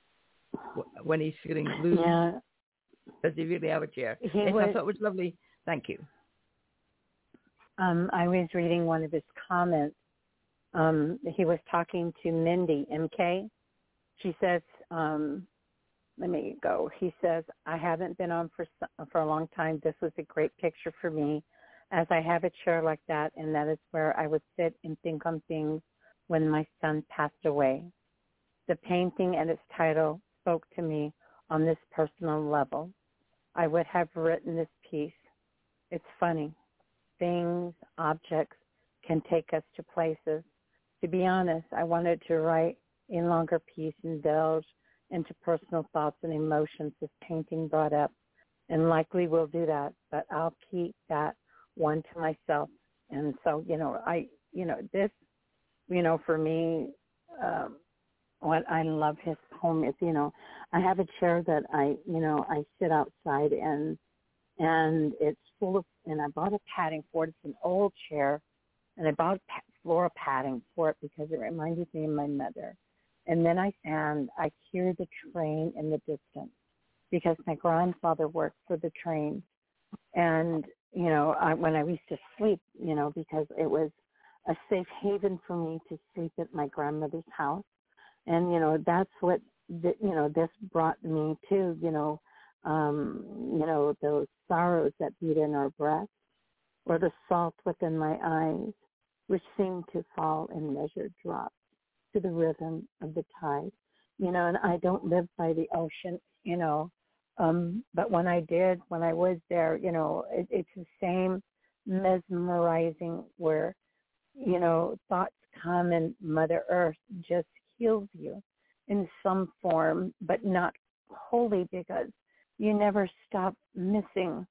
when he's feeling blue. Yeah. Does he really have a chair? He Yes, was, I thought it was lovely. Thank you. Um, I was reading one of his comments. Um, he was talking to Mindy, M K. She says, um, let me go. He says, I haven't been on for for a long time. This was a great picture for me, as I have a chair like that, and that is where I would sit and think on things when my son passed away. The painting and its title spoke to me on this personal level. I would have written this piece. It's funny. Things, objects can take us to places. To be honest, I wanted to write a longer piece and delve into personal thoughts and emotions this painting brought up, and likely will do that, but I'll keep that one to myself. And so, you know, I, you know, this, you know, for me, um, what I love his poem is, you know, I have a chair that I, you know, I sit outside and, and it's full of, and I bought a padding for it. It's an old chair, and I bought floor padding for it because it reminded me of my mother. And then I and I hear the train in the distance because my grandfather worked for the train. And, you know, I, when I used to sleep, you know, because it was a safe haven for me to sleep at my grandmother's house. And, you know, that's what, the, you know, this brought me to, you know, um, you know, those sorrows that beat in our breasts, or the salt within my eyes, which seemed to fall in measured drops to the rhythm of the tide. You know, and I don't live by the ocean, you know, um, but when I did, when I was there, you know, it, it's the same mesmerizing where, you know, thoughts come and Mother Earth just heals you in some form, but not wholly, because you never stop missing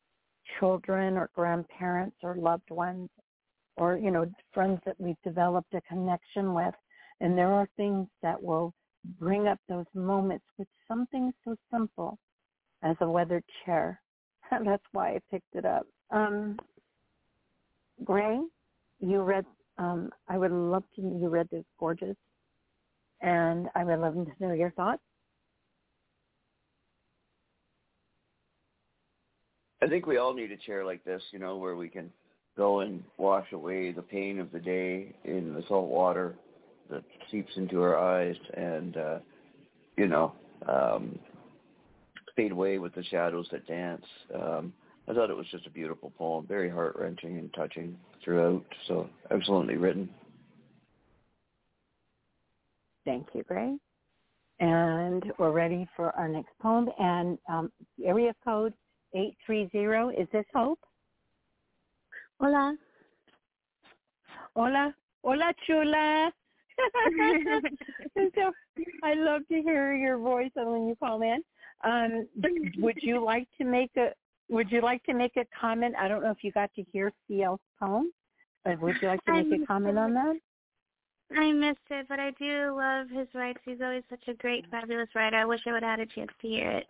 children or grandparents or loved ones or, you know, friends that we've developed a connection with. And there are things that will bring up those moments with something so simple as a weathered chair. That's why I picked it up. Um, Gray, you read, um, I would love to, you read this gorgeous, and I would love to know your thoughts. I think we all need a chair like this, you know, where we can go and wash away the pain of the day in the salt water that seeps into our eyes and, uh, you know, um, fade away with the shadows that dance. Um, I thought it was just a beautiful poem, very heart-wrenching and touching throughout, so excellently written. Thank you, Gray. And we're ready for our next poem. And um, area code eight three zero, is this Hope? Hola. Hola. Hola, chula. So I love to hear your voice when you call in. Um, would you like to make a Would you like to make a comment? I don't know if you got to hear C L's poem, but would you like to make a comment on that? I missed it, but I do love his writes. He's always such a great, fabulous writer. I wish I would have had a chance to hear it.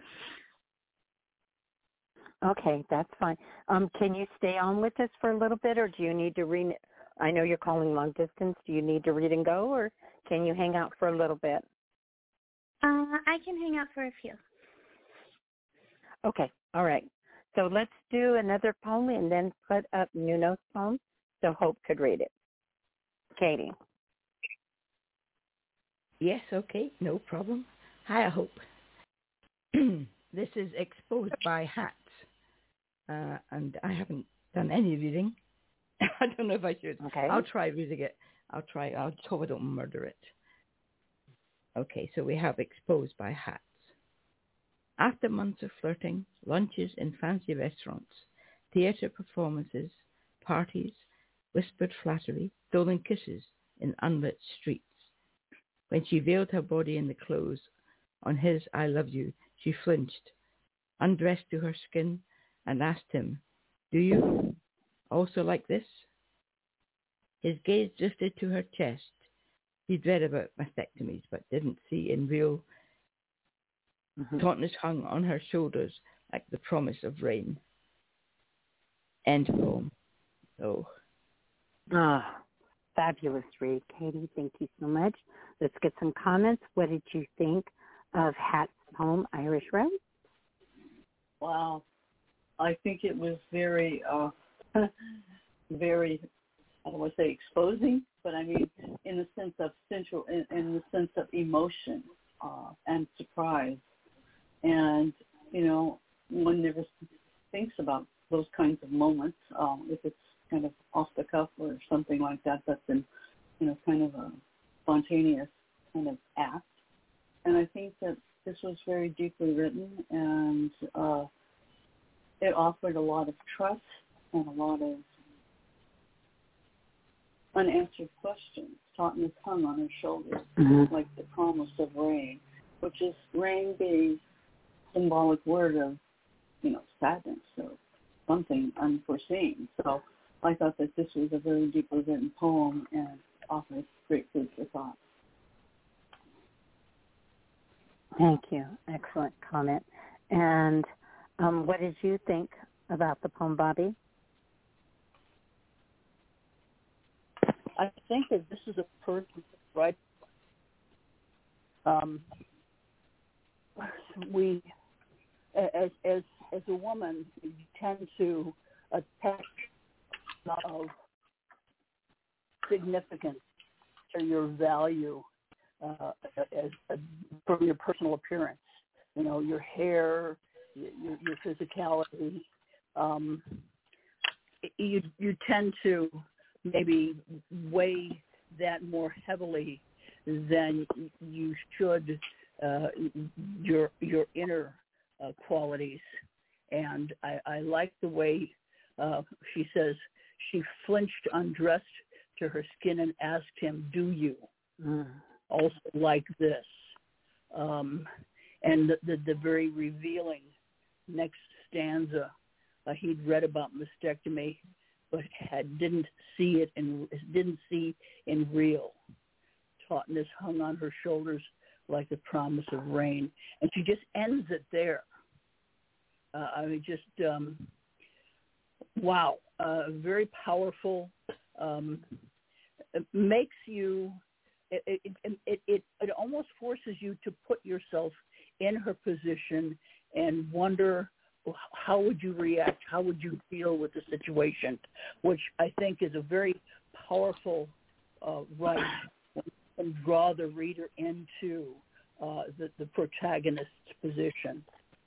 Okay, that's fine. Um, can you stay on with us for a little bit, or do you need to read? I know you're calling long distance. Do you need to read and go, or can you hang out for a little bit? Uh, I can hang out for a few. Okay, all right. So let's do another poem and then put up Nuno's poem so Hope could read it. Katie. Yes, okay, no problem. Hi, Hope. This is Exposed by Hats, uh, and I haven't done any reading. I don't know if I should. Okay. I'll try reading it. I'll try. I'll just hope I don't murder it. Okay, so we have Exposed by Hats. After months of flirting, lunches in fancy restaurants, theatre performances, parties, whispered flattery, stolen kisses in unlit streets. When she veiled her body in the clothes on his I love you, she flinched, undressed to her skin, and asked him, do you also like this? His gaze drifted to her chest. He'd read about mastectomies, but didn't see in real. Mm-hmm. Tautness hung on her shoulders like the promise of rain. End poem. Oh. Ah, fabulous read, Katie. Thank you so much. Let's get some comments. What did you think of Hat's poem, Irish Rose? Wow. I think it was very, uh, very, I don't want to say exposing, but I mean in the sense of sensual, in, in the sense of emotion uh, and surprise. And, you know, one never thinks about those kinds of moments, um, if it's kind of off the cuff or something like that, that's been, you know, kind of a spontaneous kind of act. And I think that this was very deeply written, and uh, it offered a lot of trust and a lot of unanswered questions. Tautness hung on her shoulders, mm-hmm. like the promise of rain, which is rain being a symbolic word of, you know, sadness or something unforeseen. So I thought that this was a very deeply written poem and offered great food for thought. Thank you. Excellent comment. And um, what did you think about the poem, Bobby? I think that this is a perfect, right? Um, we, as as as a woman, you tend to attach a lot of significance to your value uh, as, as from your personal appearance. You know, your hair, your, your physicality. Um, you you tend to maybe weigh that more heavily than you should uh, your your inner uh, qualities. And I, I like the way uh, she says she flinched, undressed to her skin, and asked him, "Do you mm. also like this?" Um, and the, the, the very revealing next stanza, uh, he'd read about mastectomy, but had didn't see it and didn't see in real. Tautness hung on her shoulders like the promise of rain, and she just ends it there. Uh, I mean, just um, wow, uh, very powerful. Um, it makes you. It it, it it it almost forces you to put yourself in her position and wonder, how would you react? How would you deal with the situation? Which I think is a very powerful uh, right and draw the reader into uh, the, the protagonist's position.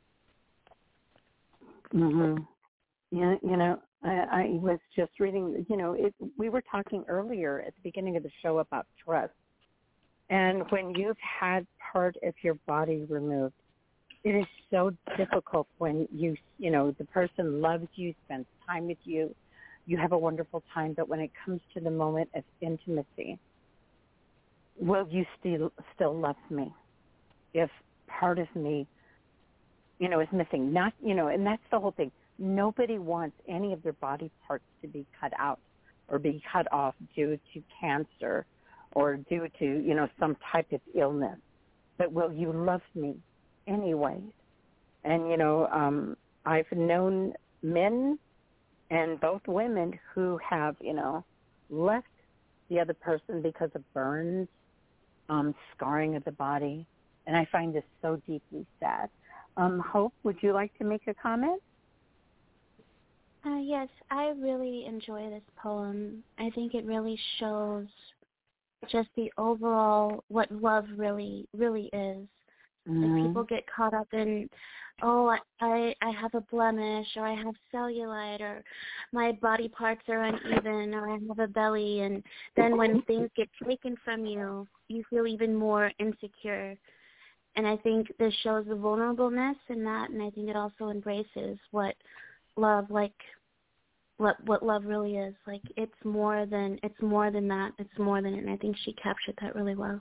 Mm-hmm. Yeah, you know, I, I was just reading, you know, it, we were talking earlier at the beginning of the show about trust. And when you've had part of your body removed, it is so difficult when you, you know, the person loves you, spends time with you, you have a wonderful time, but when it comes to the moment of intimacy, will you still still love me if part of me, you know, is missing? Not, you know, and that's the whole thing. Nobody wants any of their body parts to be cut out or be cut off due to cancer or due to, you know, some type of illness. But will you love me anyways? And, you know, um, I've known men and both women who have, you know, left the other person because of burns, um, scarring of the body. And I find this so deeply sad. Um, Hope, would you like to make a comment? Uh, yes, I really enjoy this poem. I think it really shows just the overall, what love really, really is. Mm-hmm. And people get caught up in, oh, I I have a blemish, or I have cellulite, or my body parts are uneven, or I have a belly. And then when things get taken from you, you feel even more insecure. And I think this shows the vulnerableness in that, and I think it also embraces what love, like, what what love really is. Like, it's more than it's more than that. It's more than it, and I think she captured that really well.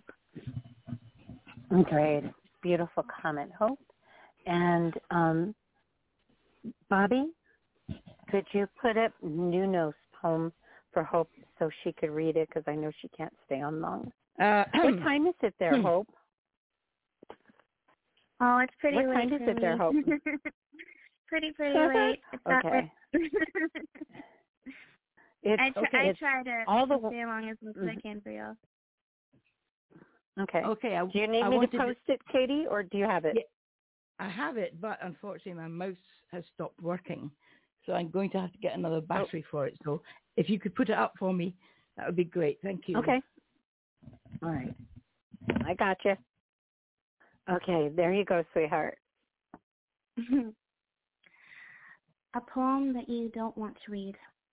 Great. Beautiful comment, Hope. And um, Bobby, could you put up Nuno's poem, for Hope so she could read it because I know she can't stay on long. Uh, what time is it there, Hope? Oh, it's pretty what late. What time is for it me. there, Hope? pretty, pretty late. It's not okay. it's, I, tr- okay, I it's try to all the... stay along as much as I can for y'all. Okay. Okay. I, do you need I me to to post it, Katie, or do you have it? Yeah, I have it, but unfortunately my mouse has stopped working. So I'm going to have to get another battery oh. for it. So if you could put it up for me, that would be great. Thank you. Okay. All right. I got you. Okay, there you go, sweetheart. A poem that you don't want to read.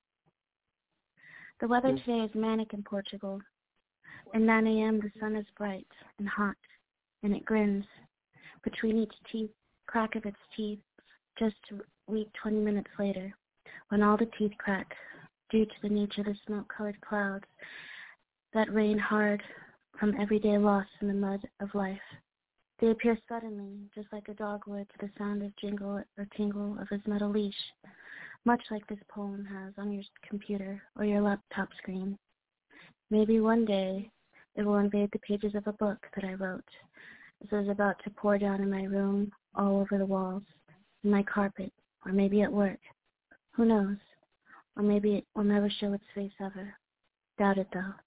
The weather today is manic in Portugal. At nine a.m. the sun is bright and hot, and it grins between each teeth, crack of its teeth, just to weep twenty minutes later, when all the teeth crack, due to the nature of the smoke-colored clouds that rain hard from everyday loss in the mud of life. They appear suddenly, just like a dog would to the sound of jingle or tingle of his metal leash, much like this poem has on your computer or your laptop screen. Maybe one day it will invade the pages of a book that I wrote, as it is about to pour down in my room, all over the walls, in my carpet, or maybe at work. Who knows? Or maybe it will never show its face ever. Doubt it, though.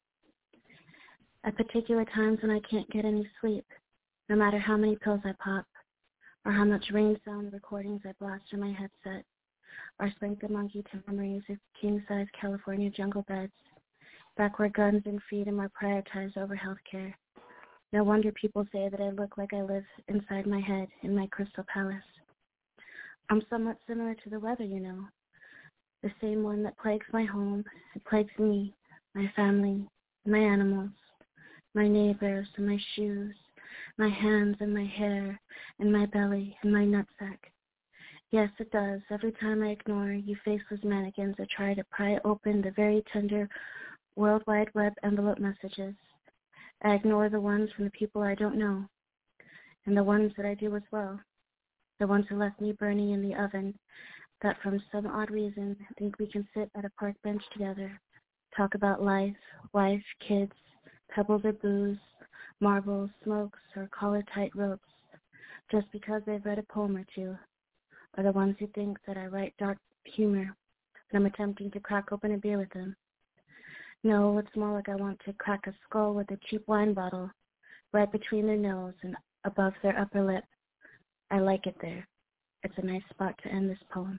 At particular times when I can't get any sleep, no matter how many pills I pop, or how much rain sound recordings I blast in my headset, or spank the monkey to memories of king-size California jungle beds, back where guns and freedom are prioritized over healthcare. No wonder people say that I look like I live inside my head in my crystal palace. I'm somewhat similar to the weather, you know, the same one that plagues my home, it plagues me, my family, my animals, my neighbors and my shoes, my hands and my hair, and my belly and my nutsack. Yes, it does. Every time I ignore you faceless mannequins that try to pry open the very tender World Wide Web envelope messages, I ignore the ones from the people I don't know, and the ones that I do as well, the ones who left me burning in the oven, that from some odd reason think we can sit at a park bench together, talk about life, wife, kids, pebbles or booze, marbles, smokes, or collar-tight ropes, just because they've read a poem or two, or the ones who think that I write dark humor and I'm attempting to crack open a beer with them. No, it's more like I want to crack a skull with a cheap wine bottle right between their nose and above their upper lip. I like it there. It's a nice spot to end this poem.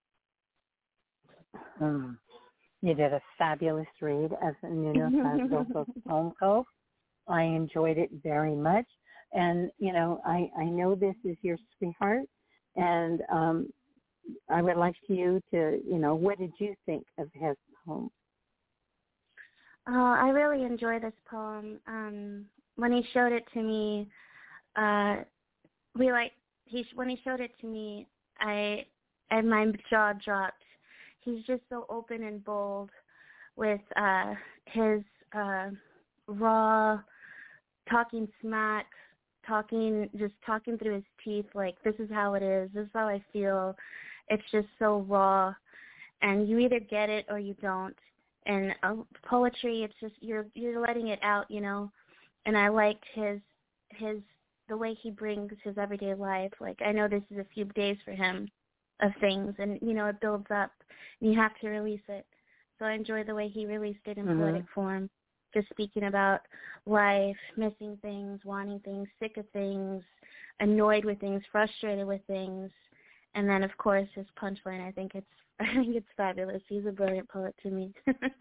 Hmm. You did a fabulous read as Nuno Santos' poem Cove. I enjoyed it very much. And, you know, I, I know this is your sweetheart, and um, I would like you to, you know, what did you think of his poem? Uh, I really enjoy this poem. Um, when he showed it to me, uh, we like he when he showed it to me, I and my jaw dropped. He's just so open and bold with uh, his uh, raw talking smack, talking just talking through his teeth. Like, this is how it is. This is how I feel. It's just so raw, and you either get it or you don't. And uh, poetry, it's just you're you're letting it out, you know. And I liked his his the way he brings his everyday life. Like, I know this is a few days for him of things, and you know it builds up, and you have to release it. So I enjoy the way he released it in mm-hmm. poetic form, just speaking about life, missing things, wanting things, sick of things, annoyed with things, frustrated with things, and then of course his punchline. I think it's I think it's fabulous. He's a brilliant poet to me.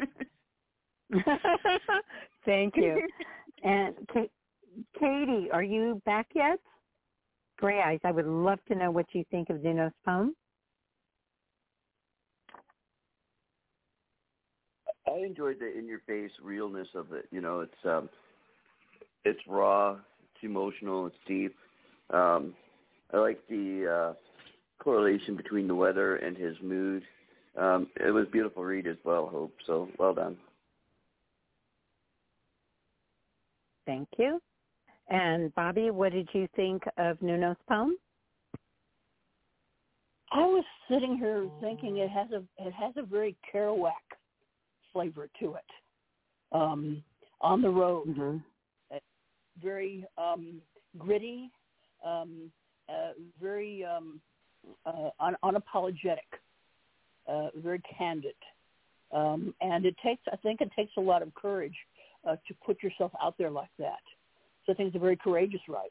Thank you. And K- Katie, are you back yet? Gray Eyes, I would love to know what you think of Nuno's poem. I enjoyed the in-your-face realness of it. You know, it's um, it's raw, it's emotional, it's deep. Um, I like the uh, correlation between the weather and his mood. Um, it was a beautiful read as well, Hope. So well done. Thank you. And Bobby, what did you think of Nuno's poem? I was sitting here thinking it has a it has a very Kerouac flavor to it. Um, on the road, Mm-hmm. uh, very um, gritty, um, uh, very um, uh, un- unapologetic, uh, very candid. Um, and it takes, I think it takes a lot of courage uh, to put yourself out there like that. So I think it's a very courageous write.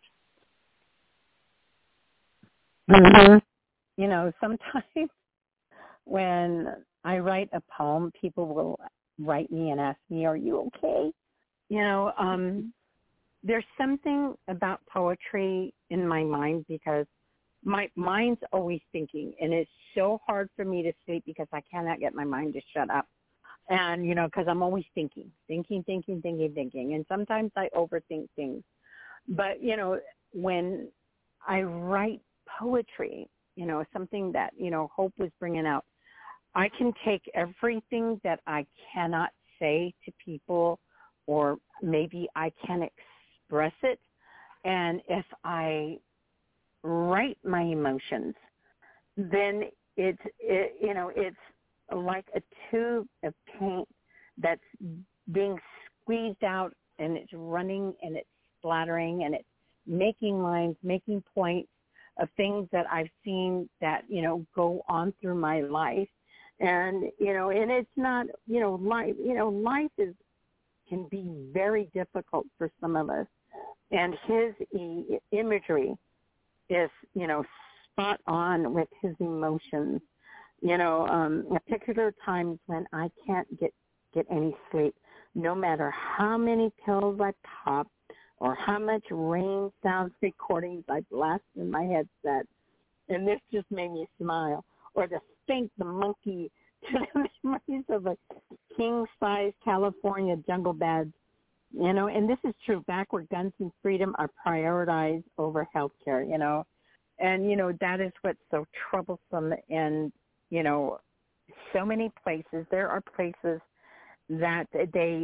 Mm-hmm. You know, sometimes when I write a poem, people will write me and ask me, are you okay? You know, um, there's something about poetry in my mind because my mind's always thinking, and it's so hard for me to sleep because I cannot get my mind to shut up. And, you know, because I'm always thinking, thinking, thinking, thinking, thinking. And sometimes I overthink things. But, you know, when I write poetry, you know, something that, you know, Hope was bringing out, I can take everything that I cannot say to people, or maybe I can express it. And if I write my emotions, then it's, it, you know, it's like a tube of paint that's being squeezed out, and it's running and it's splattering and it's making lines, making points of things that I've seen that, you know, go on through my life. And, you know, and it's not, you know, life, you know, life is, can be very difficult for some of us. And his e- imagery is, you know, spot on with his emotions. You know, um, at particular times when I can't get, get any sleep, no matter how many pills I pop or how much rain sounds recordings I blast in my headset, and this just made me smile, or to thank the monkey to the memories of a king-size California jungle bed. You know, and this is true, back where guns and freedom are prioritized over health care, you know. And, you know, that is what's so troublesome. And, you know, so many places, there are places that they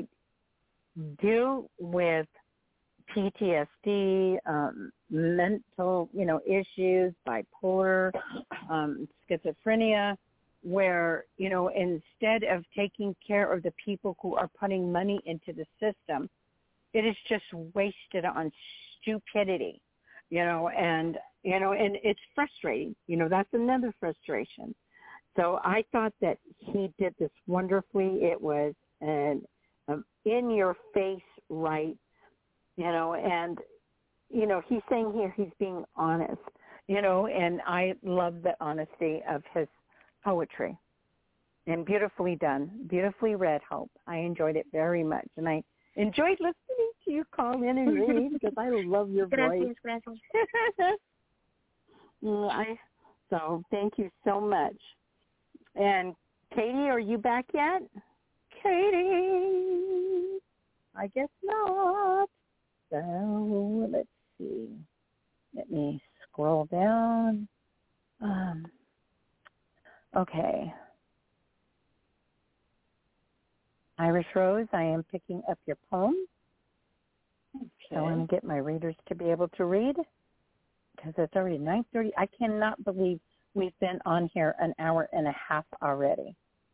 deal with P T S D, um, mental, you know, issues, bipolar, um, schizophrenia, where, you know, instead of taking care of the people who are putting money into the system, it is just wasted on stupidity, you know, and, you know, and it's frustrating. You know, that's another frustration. So I thought that he did this wonderfully. It was an um, in-your-face right, you know, and, you know, he's saying here he's being honest, you know, and I love the honesty of his poetry. And beautifully done, beautifully read, Hope. I enjoyed it very much. And I enjoyed listening to you call in and read because I love your voice. Gracias. I, so thank you so much. And Katie, are you back yet? Katie, I guess not. So let's see. Let me scroll down. Um, okay. Iris Rose, I am picking up your poem. Okay. So I want to get my readers to be able to read because it's already nine thirty. I cannot believe we've been on here an hour and a half already.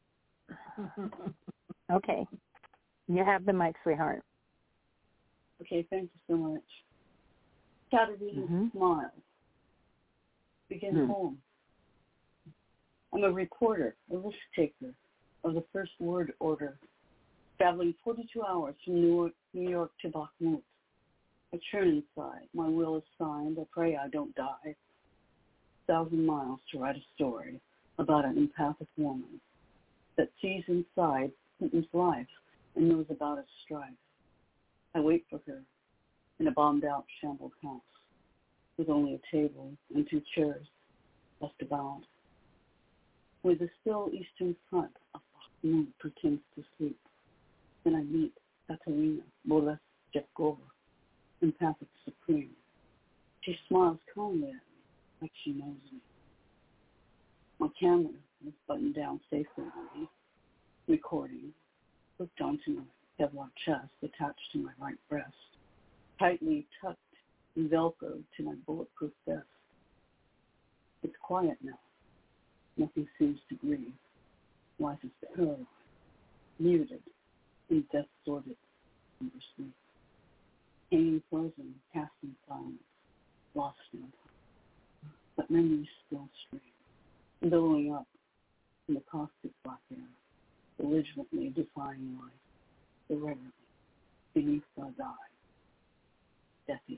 Okay. You have the mic, sweetheart. Okay, thank you so much. Saturday mm-hmm. Smile. Begin mm-hmm. poem. I'm a reporter, a risk taker of the first word order, traveling forty-two hours from New York, New York to Bakhmut. I churn inside. My will is signed. I pray I don't die. Thousand miles to write a story about an empathic woman that sees inside Putin's life and knows about his strife. I wait for her in a bombed-out, shambled house with only a table and two chairs left about. With the still eastern front of Bakhmut pretends to sleep. Then I meet Katerina Boleshchukova, empathic supreme. She smiles calmly at me, like she knows me. My camera is buttoned down safely on me, recording, hooked onto my Kevlar chest attached to my right breast, tightly tucked and velcroed to my bulletproof vest. It's quiet now. Nothing seems to breathe. Life is paralyzed. muted, in death sorted under sleep. Hanging frozen, cast in silence, lost in time. But memories still stream, billowing up in the caustic black air, belligerently defying life, irreverently, beneath God's eye. Death is.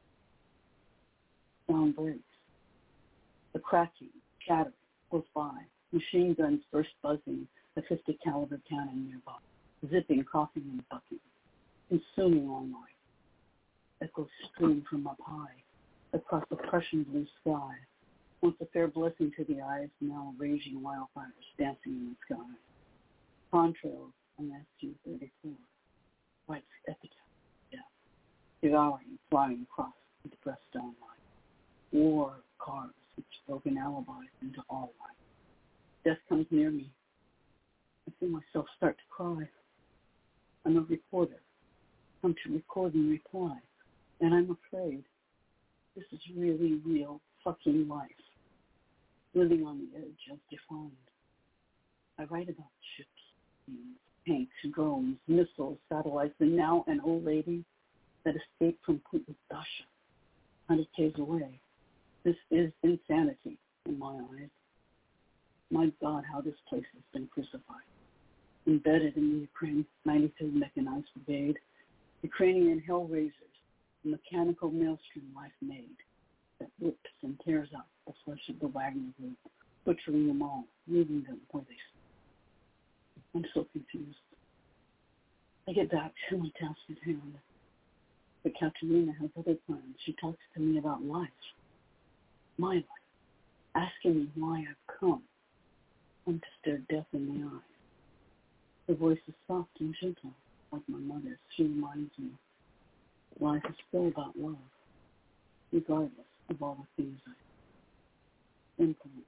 Sound breaks. The cracking, shattering goes by. Machine guns burst buzzing, a fifty caliber cannon nearby, zipping, coughing, and bucking, consuming all night. Echoes stream from up high, across the Prussian blue sky. Once a fair blessing to the eyes, now raging wildfires dancing in the sky. Contrails on S U thirty-four, writes epitaph of death, devouring, flying across the depressed down line. War cars which broken alibis into all life. Death comes near me. I feel myself start to cry. I'm a reporter, come to record and reply, and I'm afraid this is really real fucking life, living on the edge as defined. I write about ships, tanks, drones, missiles, satellites, and now an old lady that escaped from Putin's Dasha, one hundred k's away. This is insanity in my eyes. My God, how this place has been crucified. Embedded in the Ukraine ninety-third Mechanized Brigade, Ukrainian hellraisers, the mechanical maelstrom life made that rips and tears out the flesh of the Wagner group, butchering them all, leaving them where they stand. I'm so confused. I get back to my task at hand. But Katerina has other plans. She talks to me about life, my life, asking me why I've come. Come to stare death in the eye. Her voice is soft and gentle, like my mother's. She reminds me life is still about love, regardless of all the things I implement.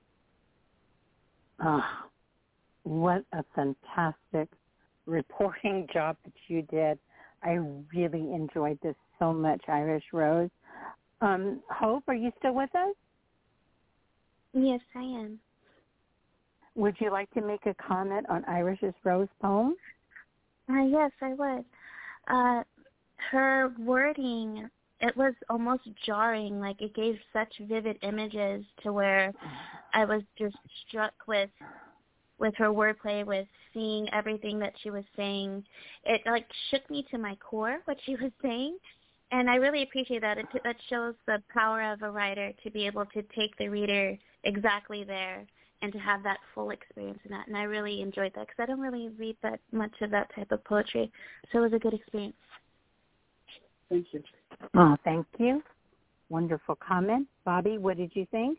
Ah, what a fantastic reporting job that you did. I really enjoyed this so much, Irish Rose. Um, Hope, are you still with us? Yes, I am. Would you like to make a comment on Irish's Rose poem? Uh, yes, I would. Uh, her wording, it was almost jarring. Like, it gave such vivid images to where I was just struck with with her wordplay, with seeing everything that she was saying. It, like, shook me to my core, what she was saying. And I really appreciate that. It, that shows the power of a writer to be able to take the reader exactly there and to have that full experience in that. And I really enjoyed that because I don't really read that much of that type of poetry. So it was a good experience. Thank you. Oh, thank you. Wonderful comment. Bobby, what did you think?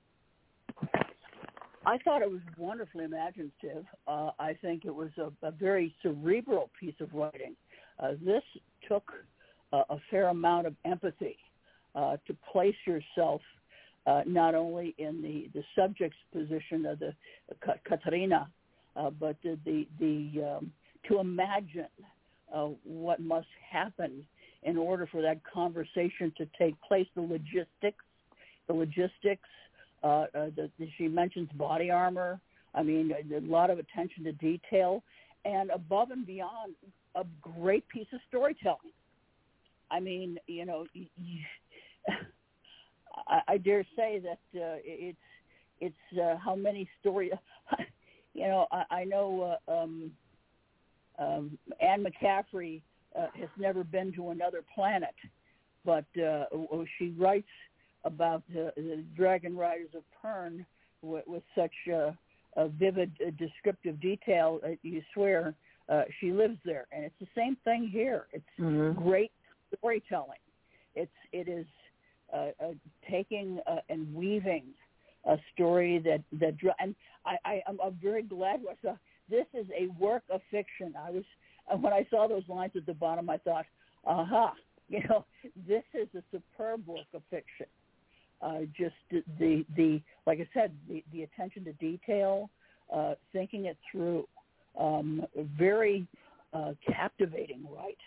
I thought it was wonderfully imaginative. Uh, I think it was a, a very cerebral piece of writing. Uh, this took uh, a fair amount of empathy uh, to place yourself uh, not only in the, the subject's position of the uh, Katerina, uh, but the the, the um, to imagine uh, what must happen in order for that conversation to take place. The logistics, the logistics. Uh, uh, the, the, she mentions body armor. I mean, a, a lot of attention to detail, and above and beyond, a great piece of storytelling. I mean, you know, y- y- I, I dare say that uh, it's it's uh, how many stories. You know, I, I know uh, um, um, Anne McCaffrey uh, has never been to another planet, but uh, she writes about uh, the Dragon Riders of Pern with, with such uh, a vivid, uh, descriptive detail that you swear uh, she lives there. And it's the same thing here. It's mm-hmm. great storytelling. It's it is uh, uh, taking uh, and weaving a story that that and I, I I'm, I'm very glad I saw this is a work of fiction. I was when I saw those lines at the bottom, I thought, aha, you know, this is a superb work of fiction. Uh, just the, the, like I said, the, the attention to detail, uh, thinking it through, um, very uh, captivating, right?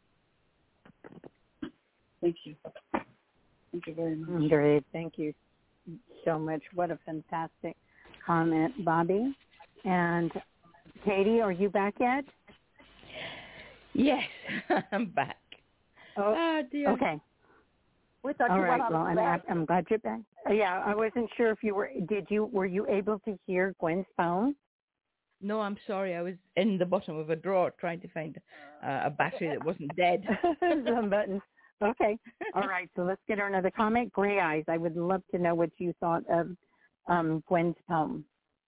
Thank you. Thank you very much. Great. Thank you so much. What a fantastic comment, Bobby. And Katie, are you back yet? Yes, I'm back. Oh, oh dear. Okay. We thought All you right. went on Well, a I'm, fast. I'm glad you're back. Yeah, I wasn't sure if you were. Did you? Were you able to hear Gwen's phone? No, I'm sorry. I was in the bottom of a drawer trying to find uh, a battery that wasn't dead. Some buttons. Okay. All right. So let's get her another comment. Gray Eyes. I would love to know what you thought of um, Gwen's poem.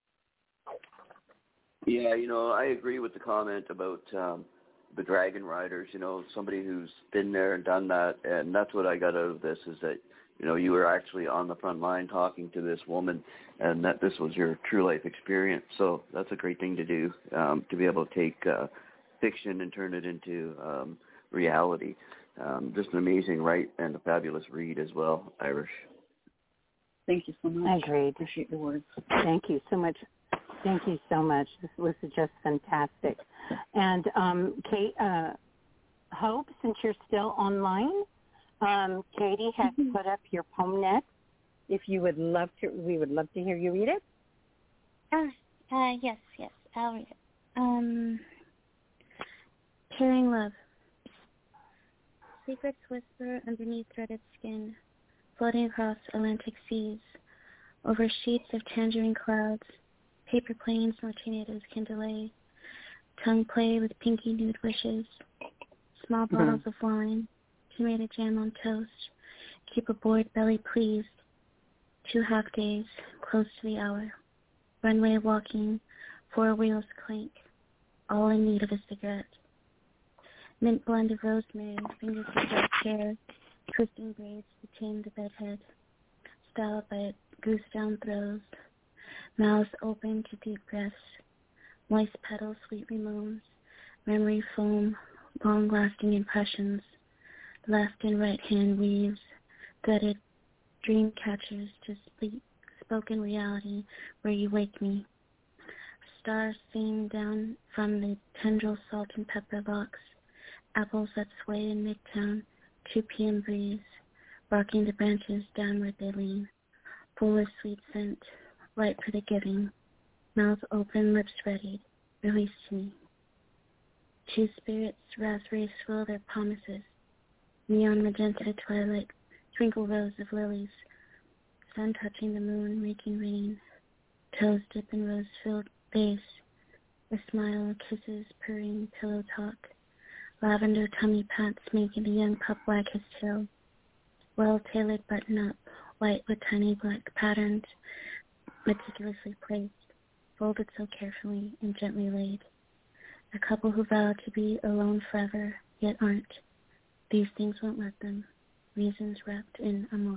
Yeah, you know, I agree with the comment about um, the Dragon Riders. You know, somebody who's been there and done that, and that's what I got out of this is that, you know, you were actually on the front line talking to this woman, and that this was your true life experience. So that's a great thing to do, um, to be able to take uh, fiction and turn it into um, reality. Um, just an amazing write and a fabulous read as well, Irish. Thank you so much. I agreed. Appreciate your words. Thank you so much. Thank you so much. This was just fantastic. And um, Kate, uh, Hope, since you're still online, um, Katie has mm-hmm. put up your poem next. If you would love to, we would love to hear you read it. Uh, uh, yes, yes, I'll read it. Um, Caring Love. Secrets whisper underneath threaded skin, floating across Atlantic seas, over sheets of tangerine clouds. Paper planes tornadoes can delay. Tongue play with pinky nude wishes. Small mm-hmm. bottles of wine. Tomato jam on toast. Keep a bored belly pleased. Two half days, close to the hour. Runway walking, four wheels clank. All in need of a cigarette. Mint blend of rosemary, fingers of dark hair. Twisting braids to tame the bedhead. Styled by goose down throws. Mouths open to deep breaths, moist petals, sweet moans, memory foam, long-lasting impressions, left and right hand weaves, threaded dream catchers to speak, spoken reality where you wake me. Stars sing down from the tendril salt and pepper locks, apples that sway in midtown, two p.m. breeze, barking the branches downward they lean, full of sweet scent, ripe for the giving, mouth open, lips readied, release to me. Two spirits, raspberries swirl their promises, neon magenta twilight, twinkle rows of lilies, sun touching the moon, making rain, toes dip in rose-filled vase, a smile, kisses, purring, pillow talk, lavender tummy pats making the young pup wag his tail, well-tailored button-up, white with tiny black patterns, meticulously placed, folded so carefully and gently laid. A couple who vow to be alone forever, yet aren't. These things won't let them. Reasons wrapped in amor.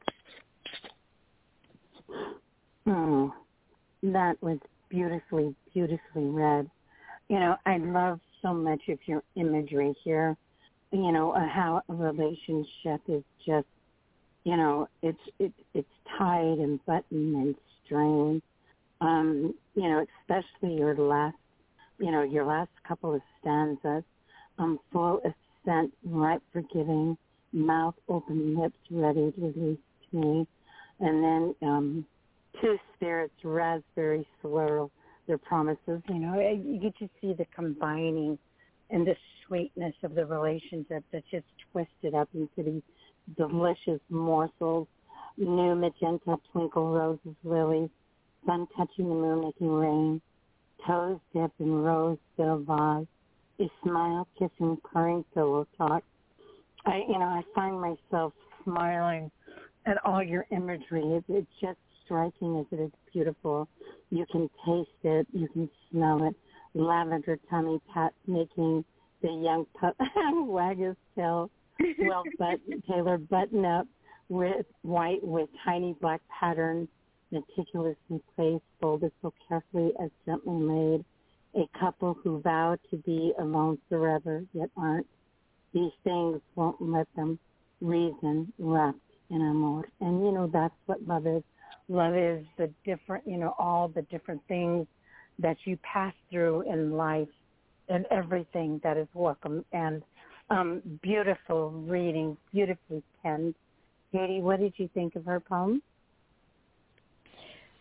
Oh, that was beautifully, beautifully read. You know, I love so much of your imagery here. You know, uh, how a relationship is just, you know, it's it, it's tied and buttoned and strained. Um, you know, especially your last, you know, your last couple of stanzas, um, full of scent, ripe for giving, mouth open, lips ready to release to me, and then um, two spirits, raspberry swirl their promises. You know, you get to see the combining and the sweetness of the relationship that's just twisted up into these delicious morsels. New magenta twinkle roses, lilies, sun touching the moon, making rain, toes dip in rose-filled vase, a smile, kissing, purring pillow talk. I, you know, I find myself smiling at all your imagery. It, it's just striking as it is beautiful. You can taste it. You can smell it. Lavender tummy pat making the young pup wag his tail. Well, but tailored button up with white with tiny black patterns, meticulously placed, folded so carefully as gently made. A couple who vow to be alone forever, yet aren't. These things won't let them. Reason wrapped in amor. And, you know, that's what love is. Love is the different, you know, all the different things that you pass through in life and everything that is welcome. And um, beautiful reading, beautifully penned. Katie, what did you think of her poem?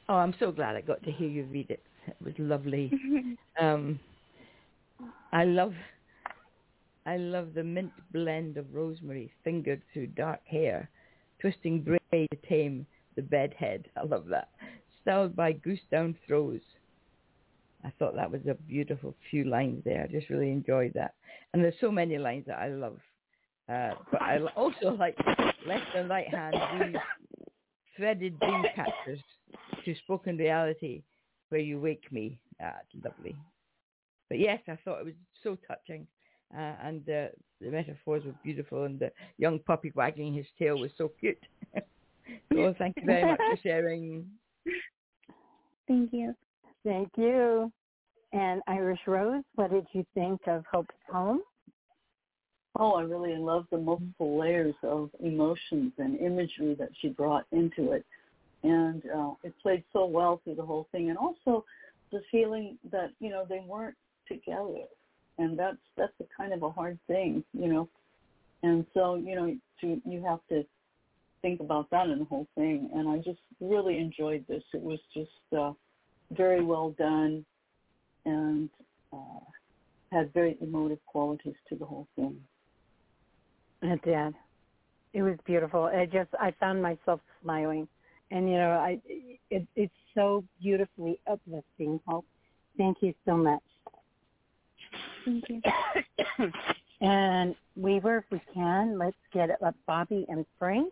Oh, I'm so glad I got to hear you read it. It was lovely. um, I love, I love the mint blend of rosemary fingered through dark hair, twisting braid to tame the bedhead. I love that. Styled by Goose Down Throws. I thought that was a beautiful few lines there. I just really enjoyed that. And there's so many lines that I love. Uh, but I also like left and right hand, these threaded dream catchers to spoken reality where you wake me. Ah, it's lovely. But yes, I thought it was so touching. Uh, and uh, the metaphors were beautiful, and the young puppy wagging his tail was so cute. So thank you very much for sharing. Thank you. Thank you. And Irish Rose, what did you think of Hope's poem? Oh, I really love the multiple layers of emotions and imagery that she brought into it. And uh, it played so well through the whole thing. And also the feeling that, you know, they weren't together. And that's that's a kind of a hard thing, you know. And so, you know, to, you have to think about that in the whole thing. And I just really enjoyed this. It was just uh, very well done and uh, had very emotive qualities to the whole thing. It did. It was beautiful. I just, I found myself smiling. And, you know, I it, it's so beautifully uplifting, Hope. Thank you so much. Thank you. And Weaver, if we can, let's get up Bobby and Frank.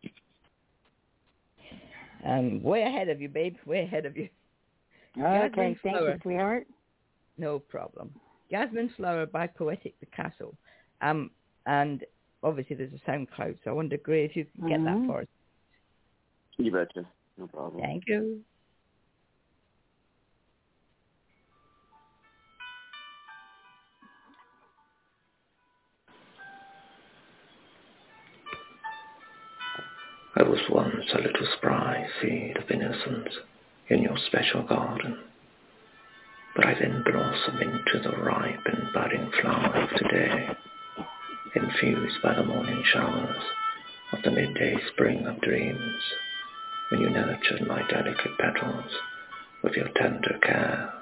Um, way ahead of you, babe. Way ahead of you. Okay, Jasmine thank Flower. you, sweetheart. No problem. Jasmine Flower by Poetic Picasso. Um, and obviously there's a SoundCloud, so I wonder, Gray, if you could get Mm-hmm. that for us. You betcha. No problem. Thank you. I was once a little spry seed of innocence in your special garden, but I then blossom into the ripe and budding flower of today, infused by the morning showers of the midday spring of dreams, when you nurtured my delicate petals with your tender care.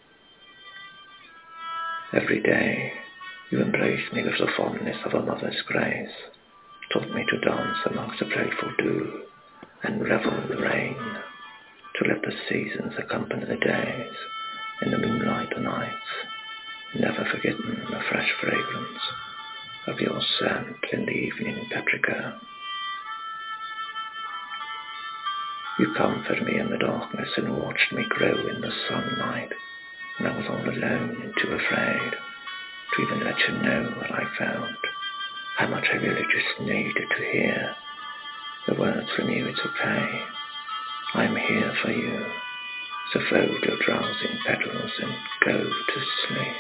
Every day you embraced me with the fondness of a mother's grace, taught me to dance amongst the playful dew and revel in the rain, to let the seasons accompany the days and the moonlight the nights, never forgetting the fresh fragrance of your scent in the evening paprika. You comforted me in the darkness and watched me grow in the sunlight, and I was all alone and too afraid to even let you know what I found. How much I really just needed to hear the words from you. It's okay. I'm here for you. So fold your drowsing petals and go to sleep.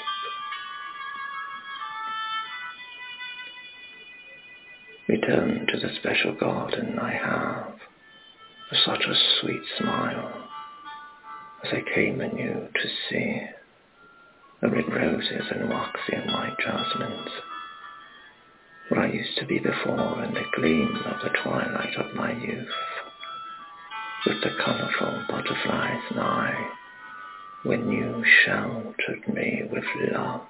Return to the special garden I have, with such a sweet smile, as I came anew to see the red roses and waxy and white jasmines, where I used to be before in the gleam of the twilight of my youth, with the colourful butterflies nigh, when you sheltered me with love.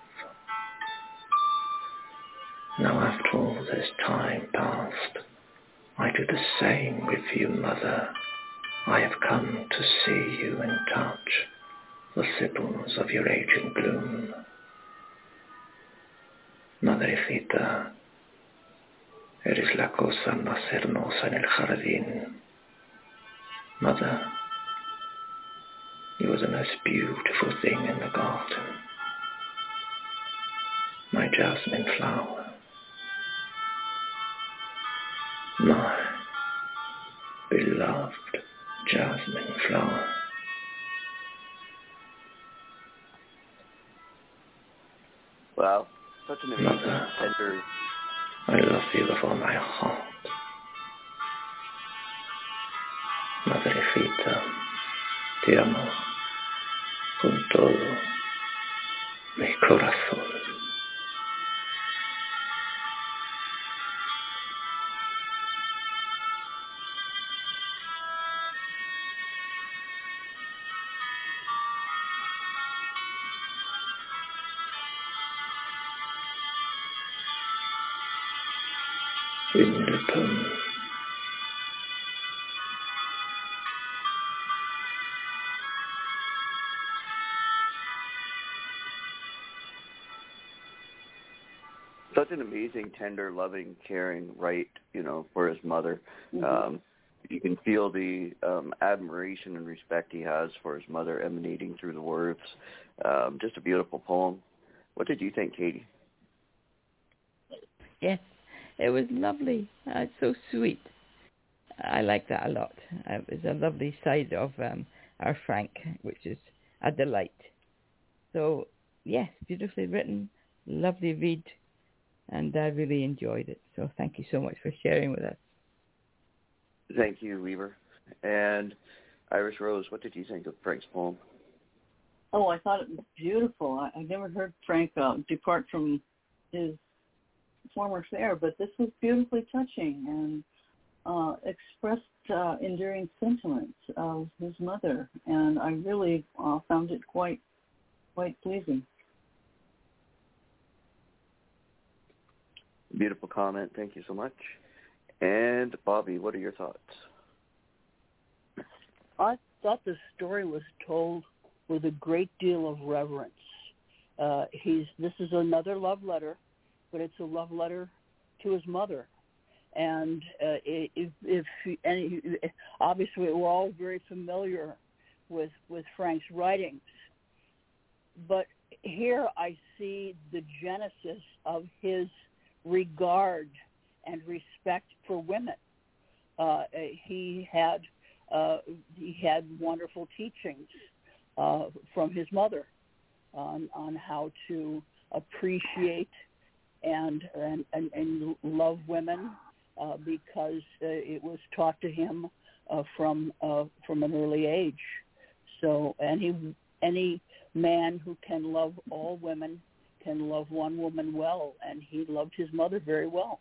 Now after all this time past, I do the same with you, Mother. I have come to see you and touch the sibyls of your aging bloom. Madrecita, eres la cosa más hermosa en el jardín. Mother, you are the most beautiful thing in the garden. My jasmine flower. My beloved jasmine flower. Wow, such an amazing, Mother, tender. I love you with all my heart. Madrecita, te amo con todo mi corazón. Winderpum. Such an amazing, tender, loving, caring right, you know, for his mother. Mm-hmm. Um, you can feel the um, admiration and respect he has for his mother emanating through the words. Um, just a beautiful poem. What did you think, Katie? Yes, it was lovely. Uh, it's so sweet. I like that a lot. Uh, it was a lovely side of um, our Frank, which is a delight. So, yes, beautifully written, lovely read, and I really enjoyed it. So thank you so much for sharing with us. Thank you, Weaver. And Irish Rose, what did you think of Frank's poem? Oh, I thought it was beautiful. I, I never heard Frank uh, depart from his former fare, but this was beautifully touching and uh, expressed uh, enduring sentiments of his mother, and I really uh, found it quite, quite pleasing. Beautiful comment. Thank you so much. And Bobby, what are your thoughts? I thought the story was told with a great deal of reverence. Uh, he's this is another love letter, but it's a love letter to his mother. And uh, if, if and obviously we're all very familiar with with Frank's writings, but here I see the genesis of his regard and respect for women. Uh, he had uh, he had wonderful teachings uh, from his mother on on how to appreciate and and, and, and love women uh, because uh, it was taught to him uh, from uh, from an early age. So any any man who can love all women can love one woman well, and he loved his mother very well.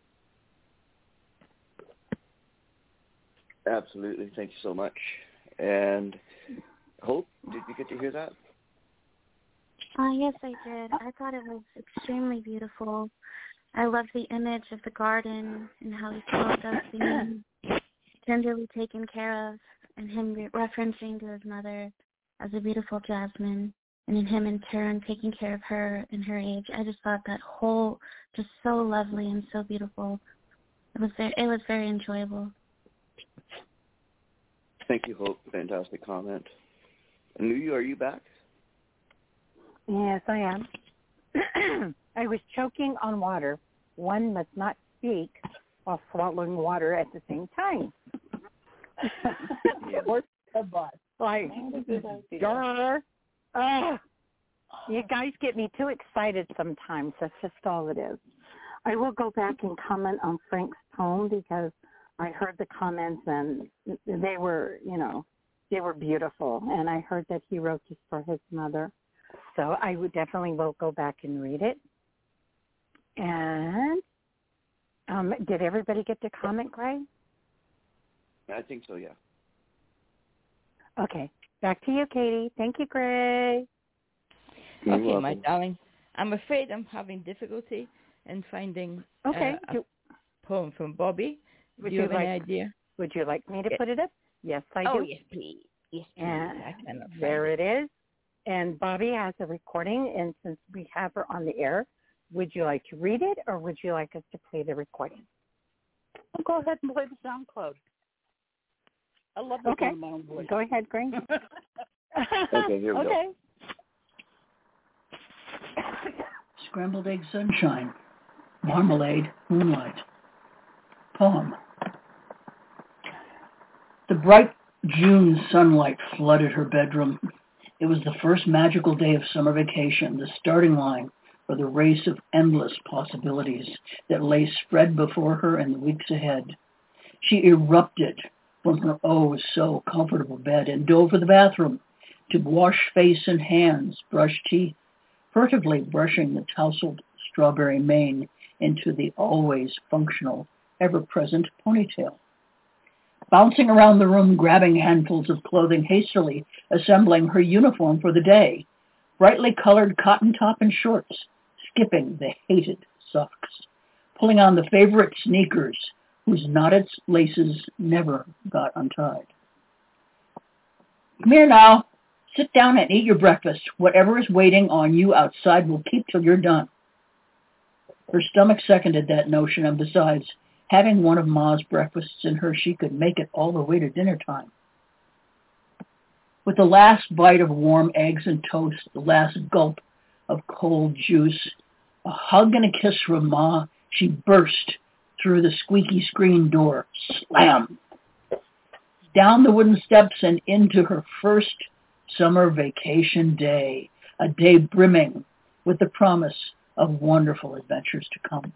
Absolutely. Thank you so much. And Hope, did you get to hear that? Uh, yes, I did. I thought it was extremely beautiful. I loved the image of the garden and how he felt us being tenderly taken care of, and him re- referencing to his mother as a beautiful jasmine, and then him in turn taking care of her in her age. I just thought that whole just so lovely and so beautiful. It was very, it was very enjoyable. Thank you, Hope. Fantastic comment. Nuyu, are you back? Yes, I am. I was choking on water. One must not speak while swallowing water at the same time. Or a bus. Like, grr. Ah, you guys get me too excited sometimes. That's just all it is. I will go back and comment on Frank's poem because I heard the comments and they were, you know, they were beautiful. And I heard that he wrote this for his mother. So I would definitely will go back and read it. And um, did everybody get to comment, Gray? I think so, yeah. Okay. Back to you, Katie. Thank you, Gray. You're okay, welcome. my darling. I'm afraid I'm having difficulty in finding okay. uh, a Do, poem from Bobby. would Do you you have like, any idea? Would you like me to Yeah. put it up? Yes, I oh, do. yes, please. Yes, please. And I cannot find there it. it is. And Bobby has a recording, and since we have her on the air, would you like to read it, or would you like us to play the recording? Well, go ahead and play the SoundCloud. I love the Okay. sound of my own voice. Go ahead, Green. Okay, here we okay. Scrambled egg sunshine, marmalade, moonlight. Poem. The bright June sunlight flooded her bedroom. It was the first magical day of summer vacation, the starting line for the race of endless possibilities that lay spread before her in the weeks ahead. She erupted from her oh so comfortable bed and dove for the bathroom to wash face and hands, brush teeth, furtively brushing the tousled strawberry mane into the always functional, ever-present ponytail. Bouncing around the room, grabbing handfuls of clothing, hastily assembling her uniform for the day, brightly colored cotton top and shorts, skipping the hated socks, pulling on the favorite sneakers whose knotted laces never got untied. Come here now. Sit down and eat your breakfast. Whatever is waiting on you outside will keep till you're done. Her stomach seconded that notion, and besides, having one of Ma's breakfasts in her, she could make it all the way to dinner time. With the last bite of warm eggs and toast, the last gulp of cold juice, a hug and a kiss from Ma, she burst through the squeaky screen door. Slam! Down the wooden steps and into her first summer vacation day, a day brimming with the promise of wonderful adventures to come.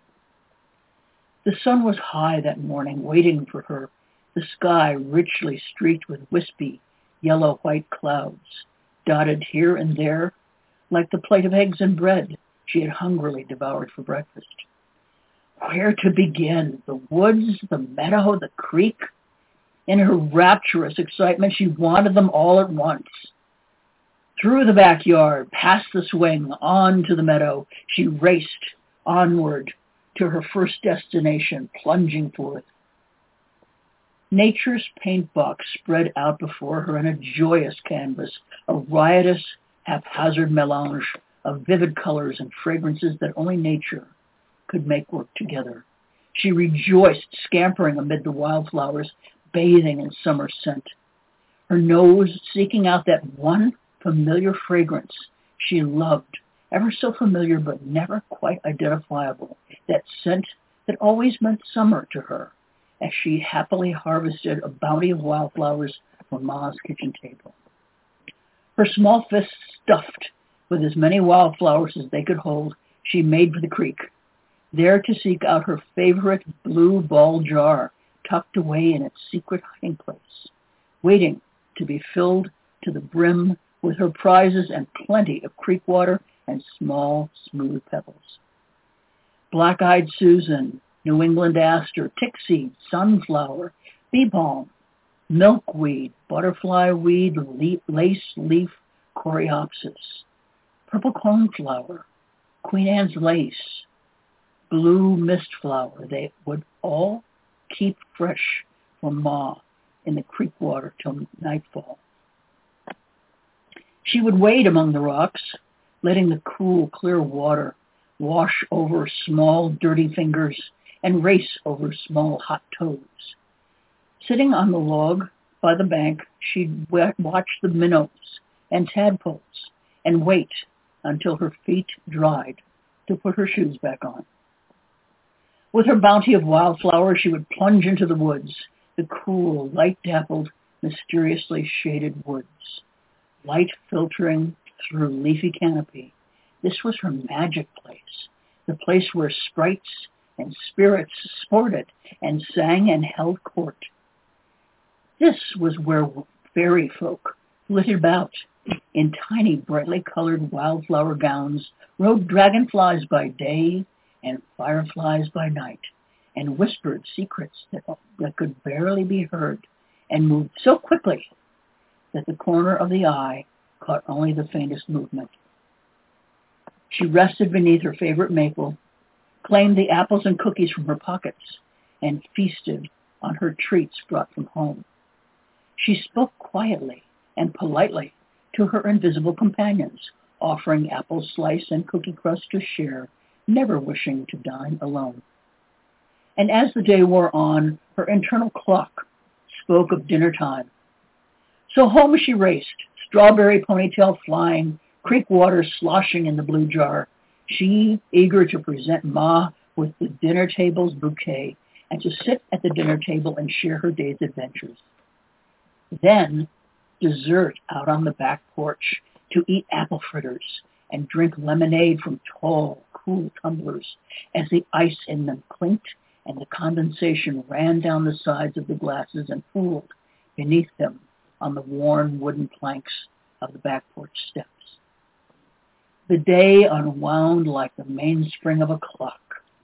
The sun was high that morning, waiting for her, the sky richly streaked with wispy, yellow-white clouds, dotted here and there like the plate of eggs and bread she had hungrily devoured for breakfast. Where to begin? The woods, the meadow, the creek? In her rapturous excitement, she wanted them all at once. Through the backyard, past the swing, on to the meadow, she raced onward to her first destination, plunging forth. Nature's paint box spread out before her in a joyous canvas, a riotous, haphazard melange of vivid colors and fragrances that only nature could make work together. She rejoiced, scampering amid the wildflowers, bathing in summer scent, her nose seeking out that one familiar fragrance she loved, ever so familiar but never quite identifiable, that scent that always meant summer to her, as she happily harvested a bounty of wildflowers from Ma's kitchen table. Her small fists stuffed with as many wildflowers as they could hold, she made for the creek, there to seek out her favorite blue ball jar tucked away in its secret hiding place, waiting to be filled to the brim with her prizes and plenty of creek water and small, smooth pebbles. Black-eyed Susan, New England aster, tickseed, sunflower, bee balm, milkweed, butterfly weed, lace leaf, coreopsis, purple coneflower, Queen Anne's lace, blue mist flower. They would all keep fresh for Ma in the creek water till nightfall. She would wade among the rocks, letting the cool, clear water wash over small, dirty fingers and race over small, hot toes. Sitting on the log by the bank, she'd watch the minnows and tadpoles and wait until her feet dried to put her shoes back on. With her bounty of wildflowers, she would plunge into the woods, the cool, light-dappled, mysteriously shaded woods, light filtering through leafy canopy. This was her magic place, the place where sprites and spirits sported and sang and held court. This was where fairy folk flitted about in tiny, brightly colored wildflower gowns, rode dragonflies by day and fireflies by night, and whispered secrets that, that could barely be heard, and moved so quickly that the corner of the eye caught only the faintest movement. She rested beneath her favorite maple, claimed the apples and cookies from her pockets, and feasted on her treats brought from home. She spoke quietly and politely to her invisible companions, offering apple slice and cookie crust to share, never wishing to dine alone. And as the day wore on, her internal clock spoke of dinner time. So home she raced, strawberry ponytail flying, creek water sloshing in the blue jar, she eager to present Ma with the dinner table's bouquet and to sit at the dinner table and share her day's adventures. Then dessert out on the back porch, to eat apple fritters and drink lemonade from tall, cool tumblers as the ice in them clinked and the condensation ran down the sides of the glasses and pooled beneath them on the worn wooden planks of the back porch steps. The day unwound like the mainspring of a clock.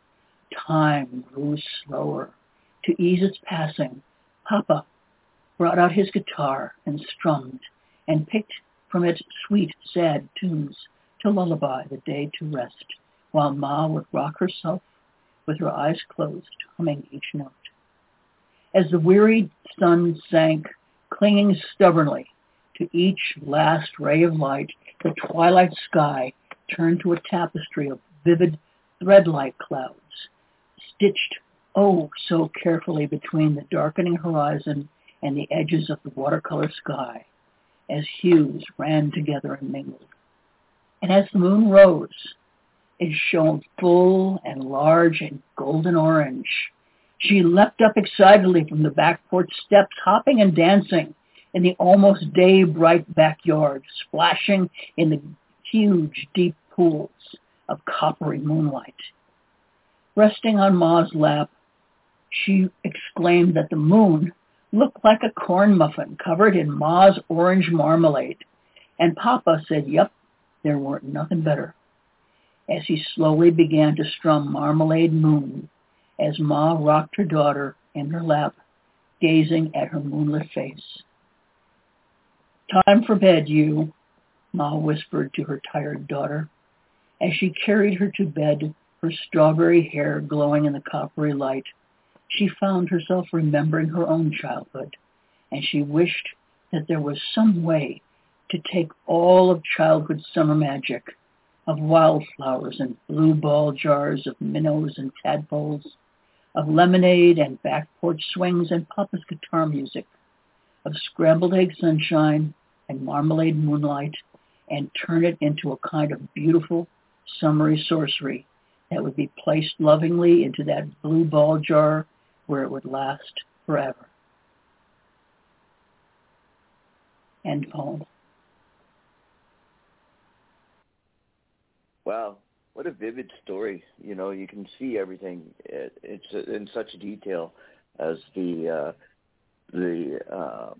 Time grew slower. To ease its passing, Papa brought out his guitar and strummed and picked from its sweet, sad tunes to lullaby the day to rest, while Ma would rock herself with her eyes closed, humming each note. As the wearied sun sank, clinging stubbornly to each last ray of light, the twilight sky turned to a tapestry of vivid thread-like clouds, stitched oh so carefully between the darkening horizon and the edges of the watercolor sky, as hues ran together and mingled. And as the moon rose, it shone full and large and golden orange. She leapt up excitedly from the back porch steps, hopping and dancing in the almost day-bright backyard, splashing in the huge, deep pools of coppery moonlight. Resting on Ma's lap, she exclaimed that the moon looked like a corn muffin covered in Ma's orange marmalade, and Papa said, yep, there weren't nothing better, as he slowly began to strum Marmalade Moon as Ma rocked her daughter in her lap, gazing at her moonlit face. Time for bed, you, Ma whispered to her tired daughter, as she carried her to bed, her strawberry hair glowing in the coppery light. She found herself remembering her own childhood, and she wished that there was some way to take all of childhood's summer magic, of wildflowers and blue ball jars, of minnows and tadpoles, of lemonade and back porch swings and Papa's guitar music, of scrambled egg sunshine and marmalade moonlight, and turn it into a kind of beautiful summery sorcery that would be placed lovingly into that blue ball jar where it would last forever. End poem. Wow, what a vivid story. You know, you can see everything. It, it's in such detail as the uh, the um,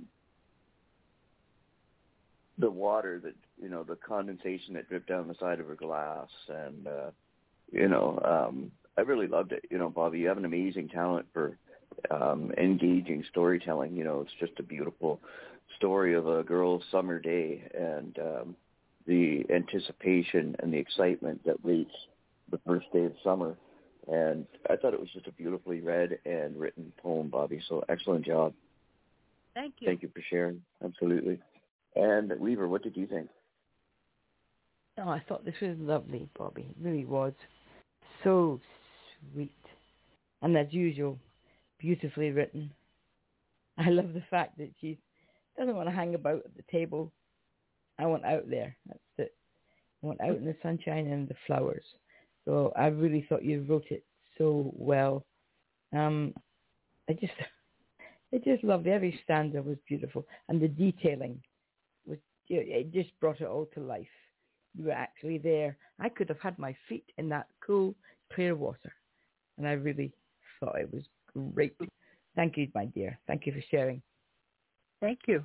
the water that, you know, the condensation that dripped down the side of her glass. And, uh, you know, um, I really loved it. You know, Bobby, you have an amazing talent for um, engaging storytelling. You know, it's just a beautiful story of a girl's summer day, and um, the anticipation and the excitement that waits the first day of summer. And I thought it was just a beautifully read and written poem, Bobby. So excellent job. Thank you. Thank you for sharing. Absolutely. And Weaver, what did you think? Oh, I thought this was lovely, Bobby. It really was. So sweet. And as usual, beautifully written. I love the fact that she doesn't want to hang about at the table. I want out there. That's it. I want out in the sunshine and the flowers. So I really thought you wrote it so well. Um, I just, I just loved it. Every stanza was beautiful, and the detailing was, it just brought it all to life. You were actually there. I could have had my feet in that cool, clear water, and I really thought it was great. Thank you, my dear. Thank you for sharing. Thank you.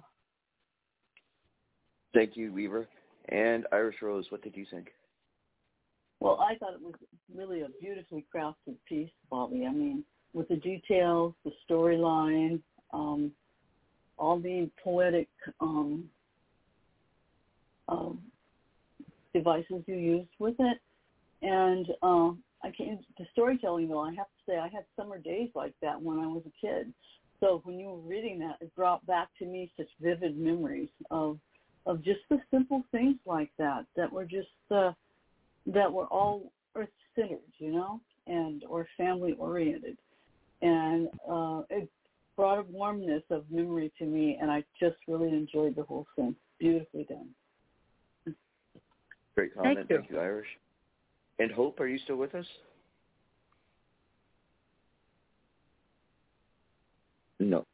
Thank you, Weaver. And Irish Rose, what did you think? Well, I thought it was really a beautifully crafted piece, Bobby. I mean, with the details, the storyline, um, all the poetic um, um, devices you used with it. And uh, I can't, the storytelling, though, I have to say I had summer days like that when I was a kid. So when you were reading that, it brought back to me such vivid memories of of just the simple things like that, that were just, uh, that were all earth-centered, you know, and or family-oriented. And uh, it brought a warmness of memory to me, and I just really enjoyed the whole thing. Beautifully done. Great comment. Thank you. Thank you, Irish. And Hope, are you still with us? No.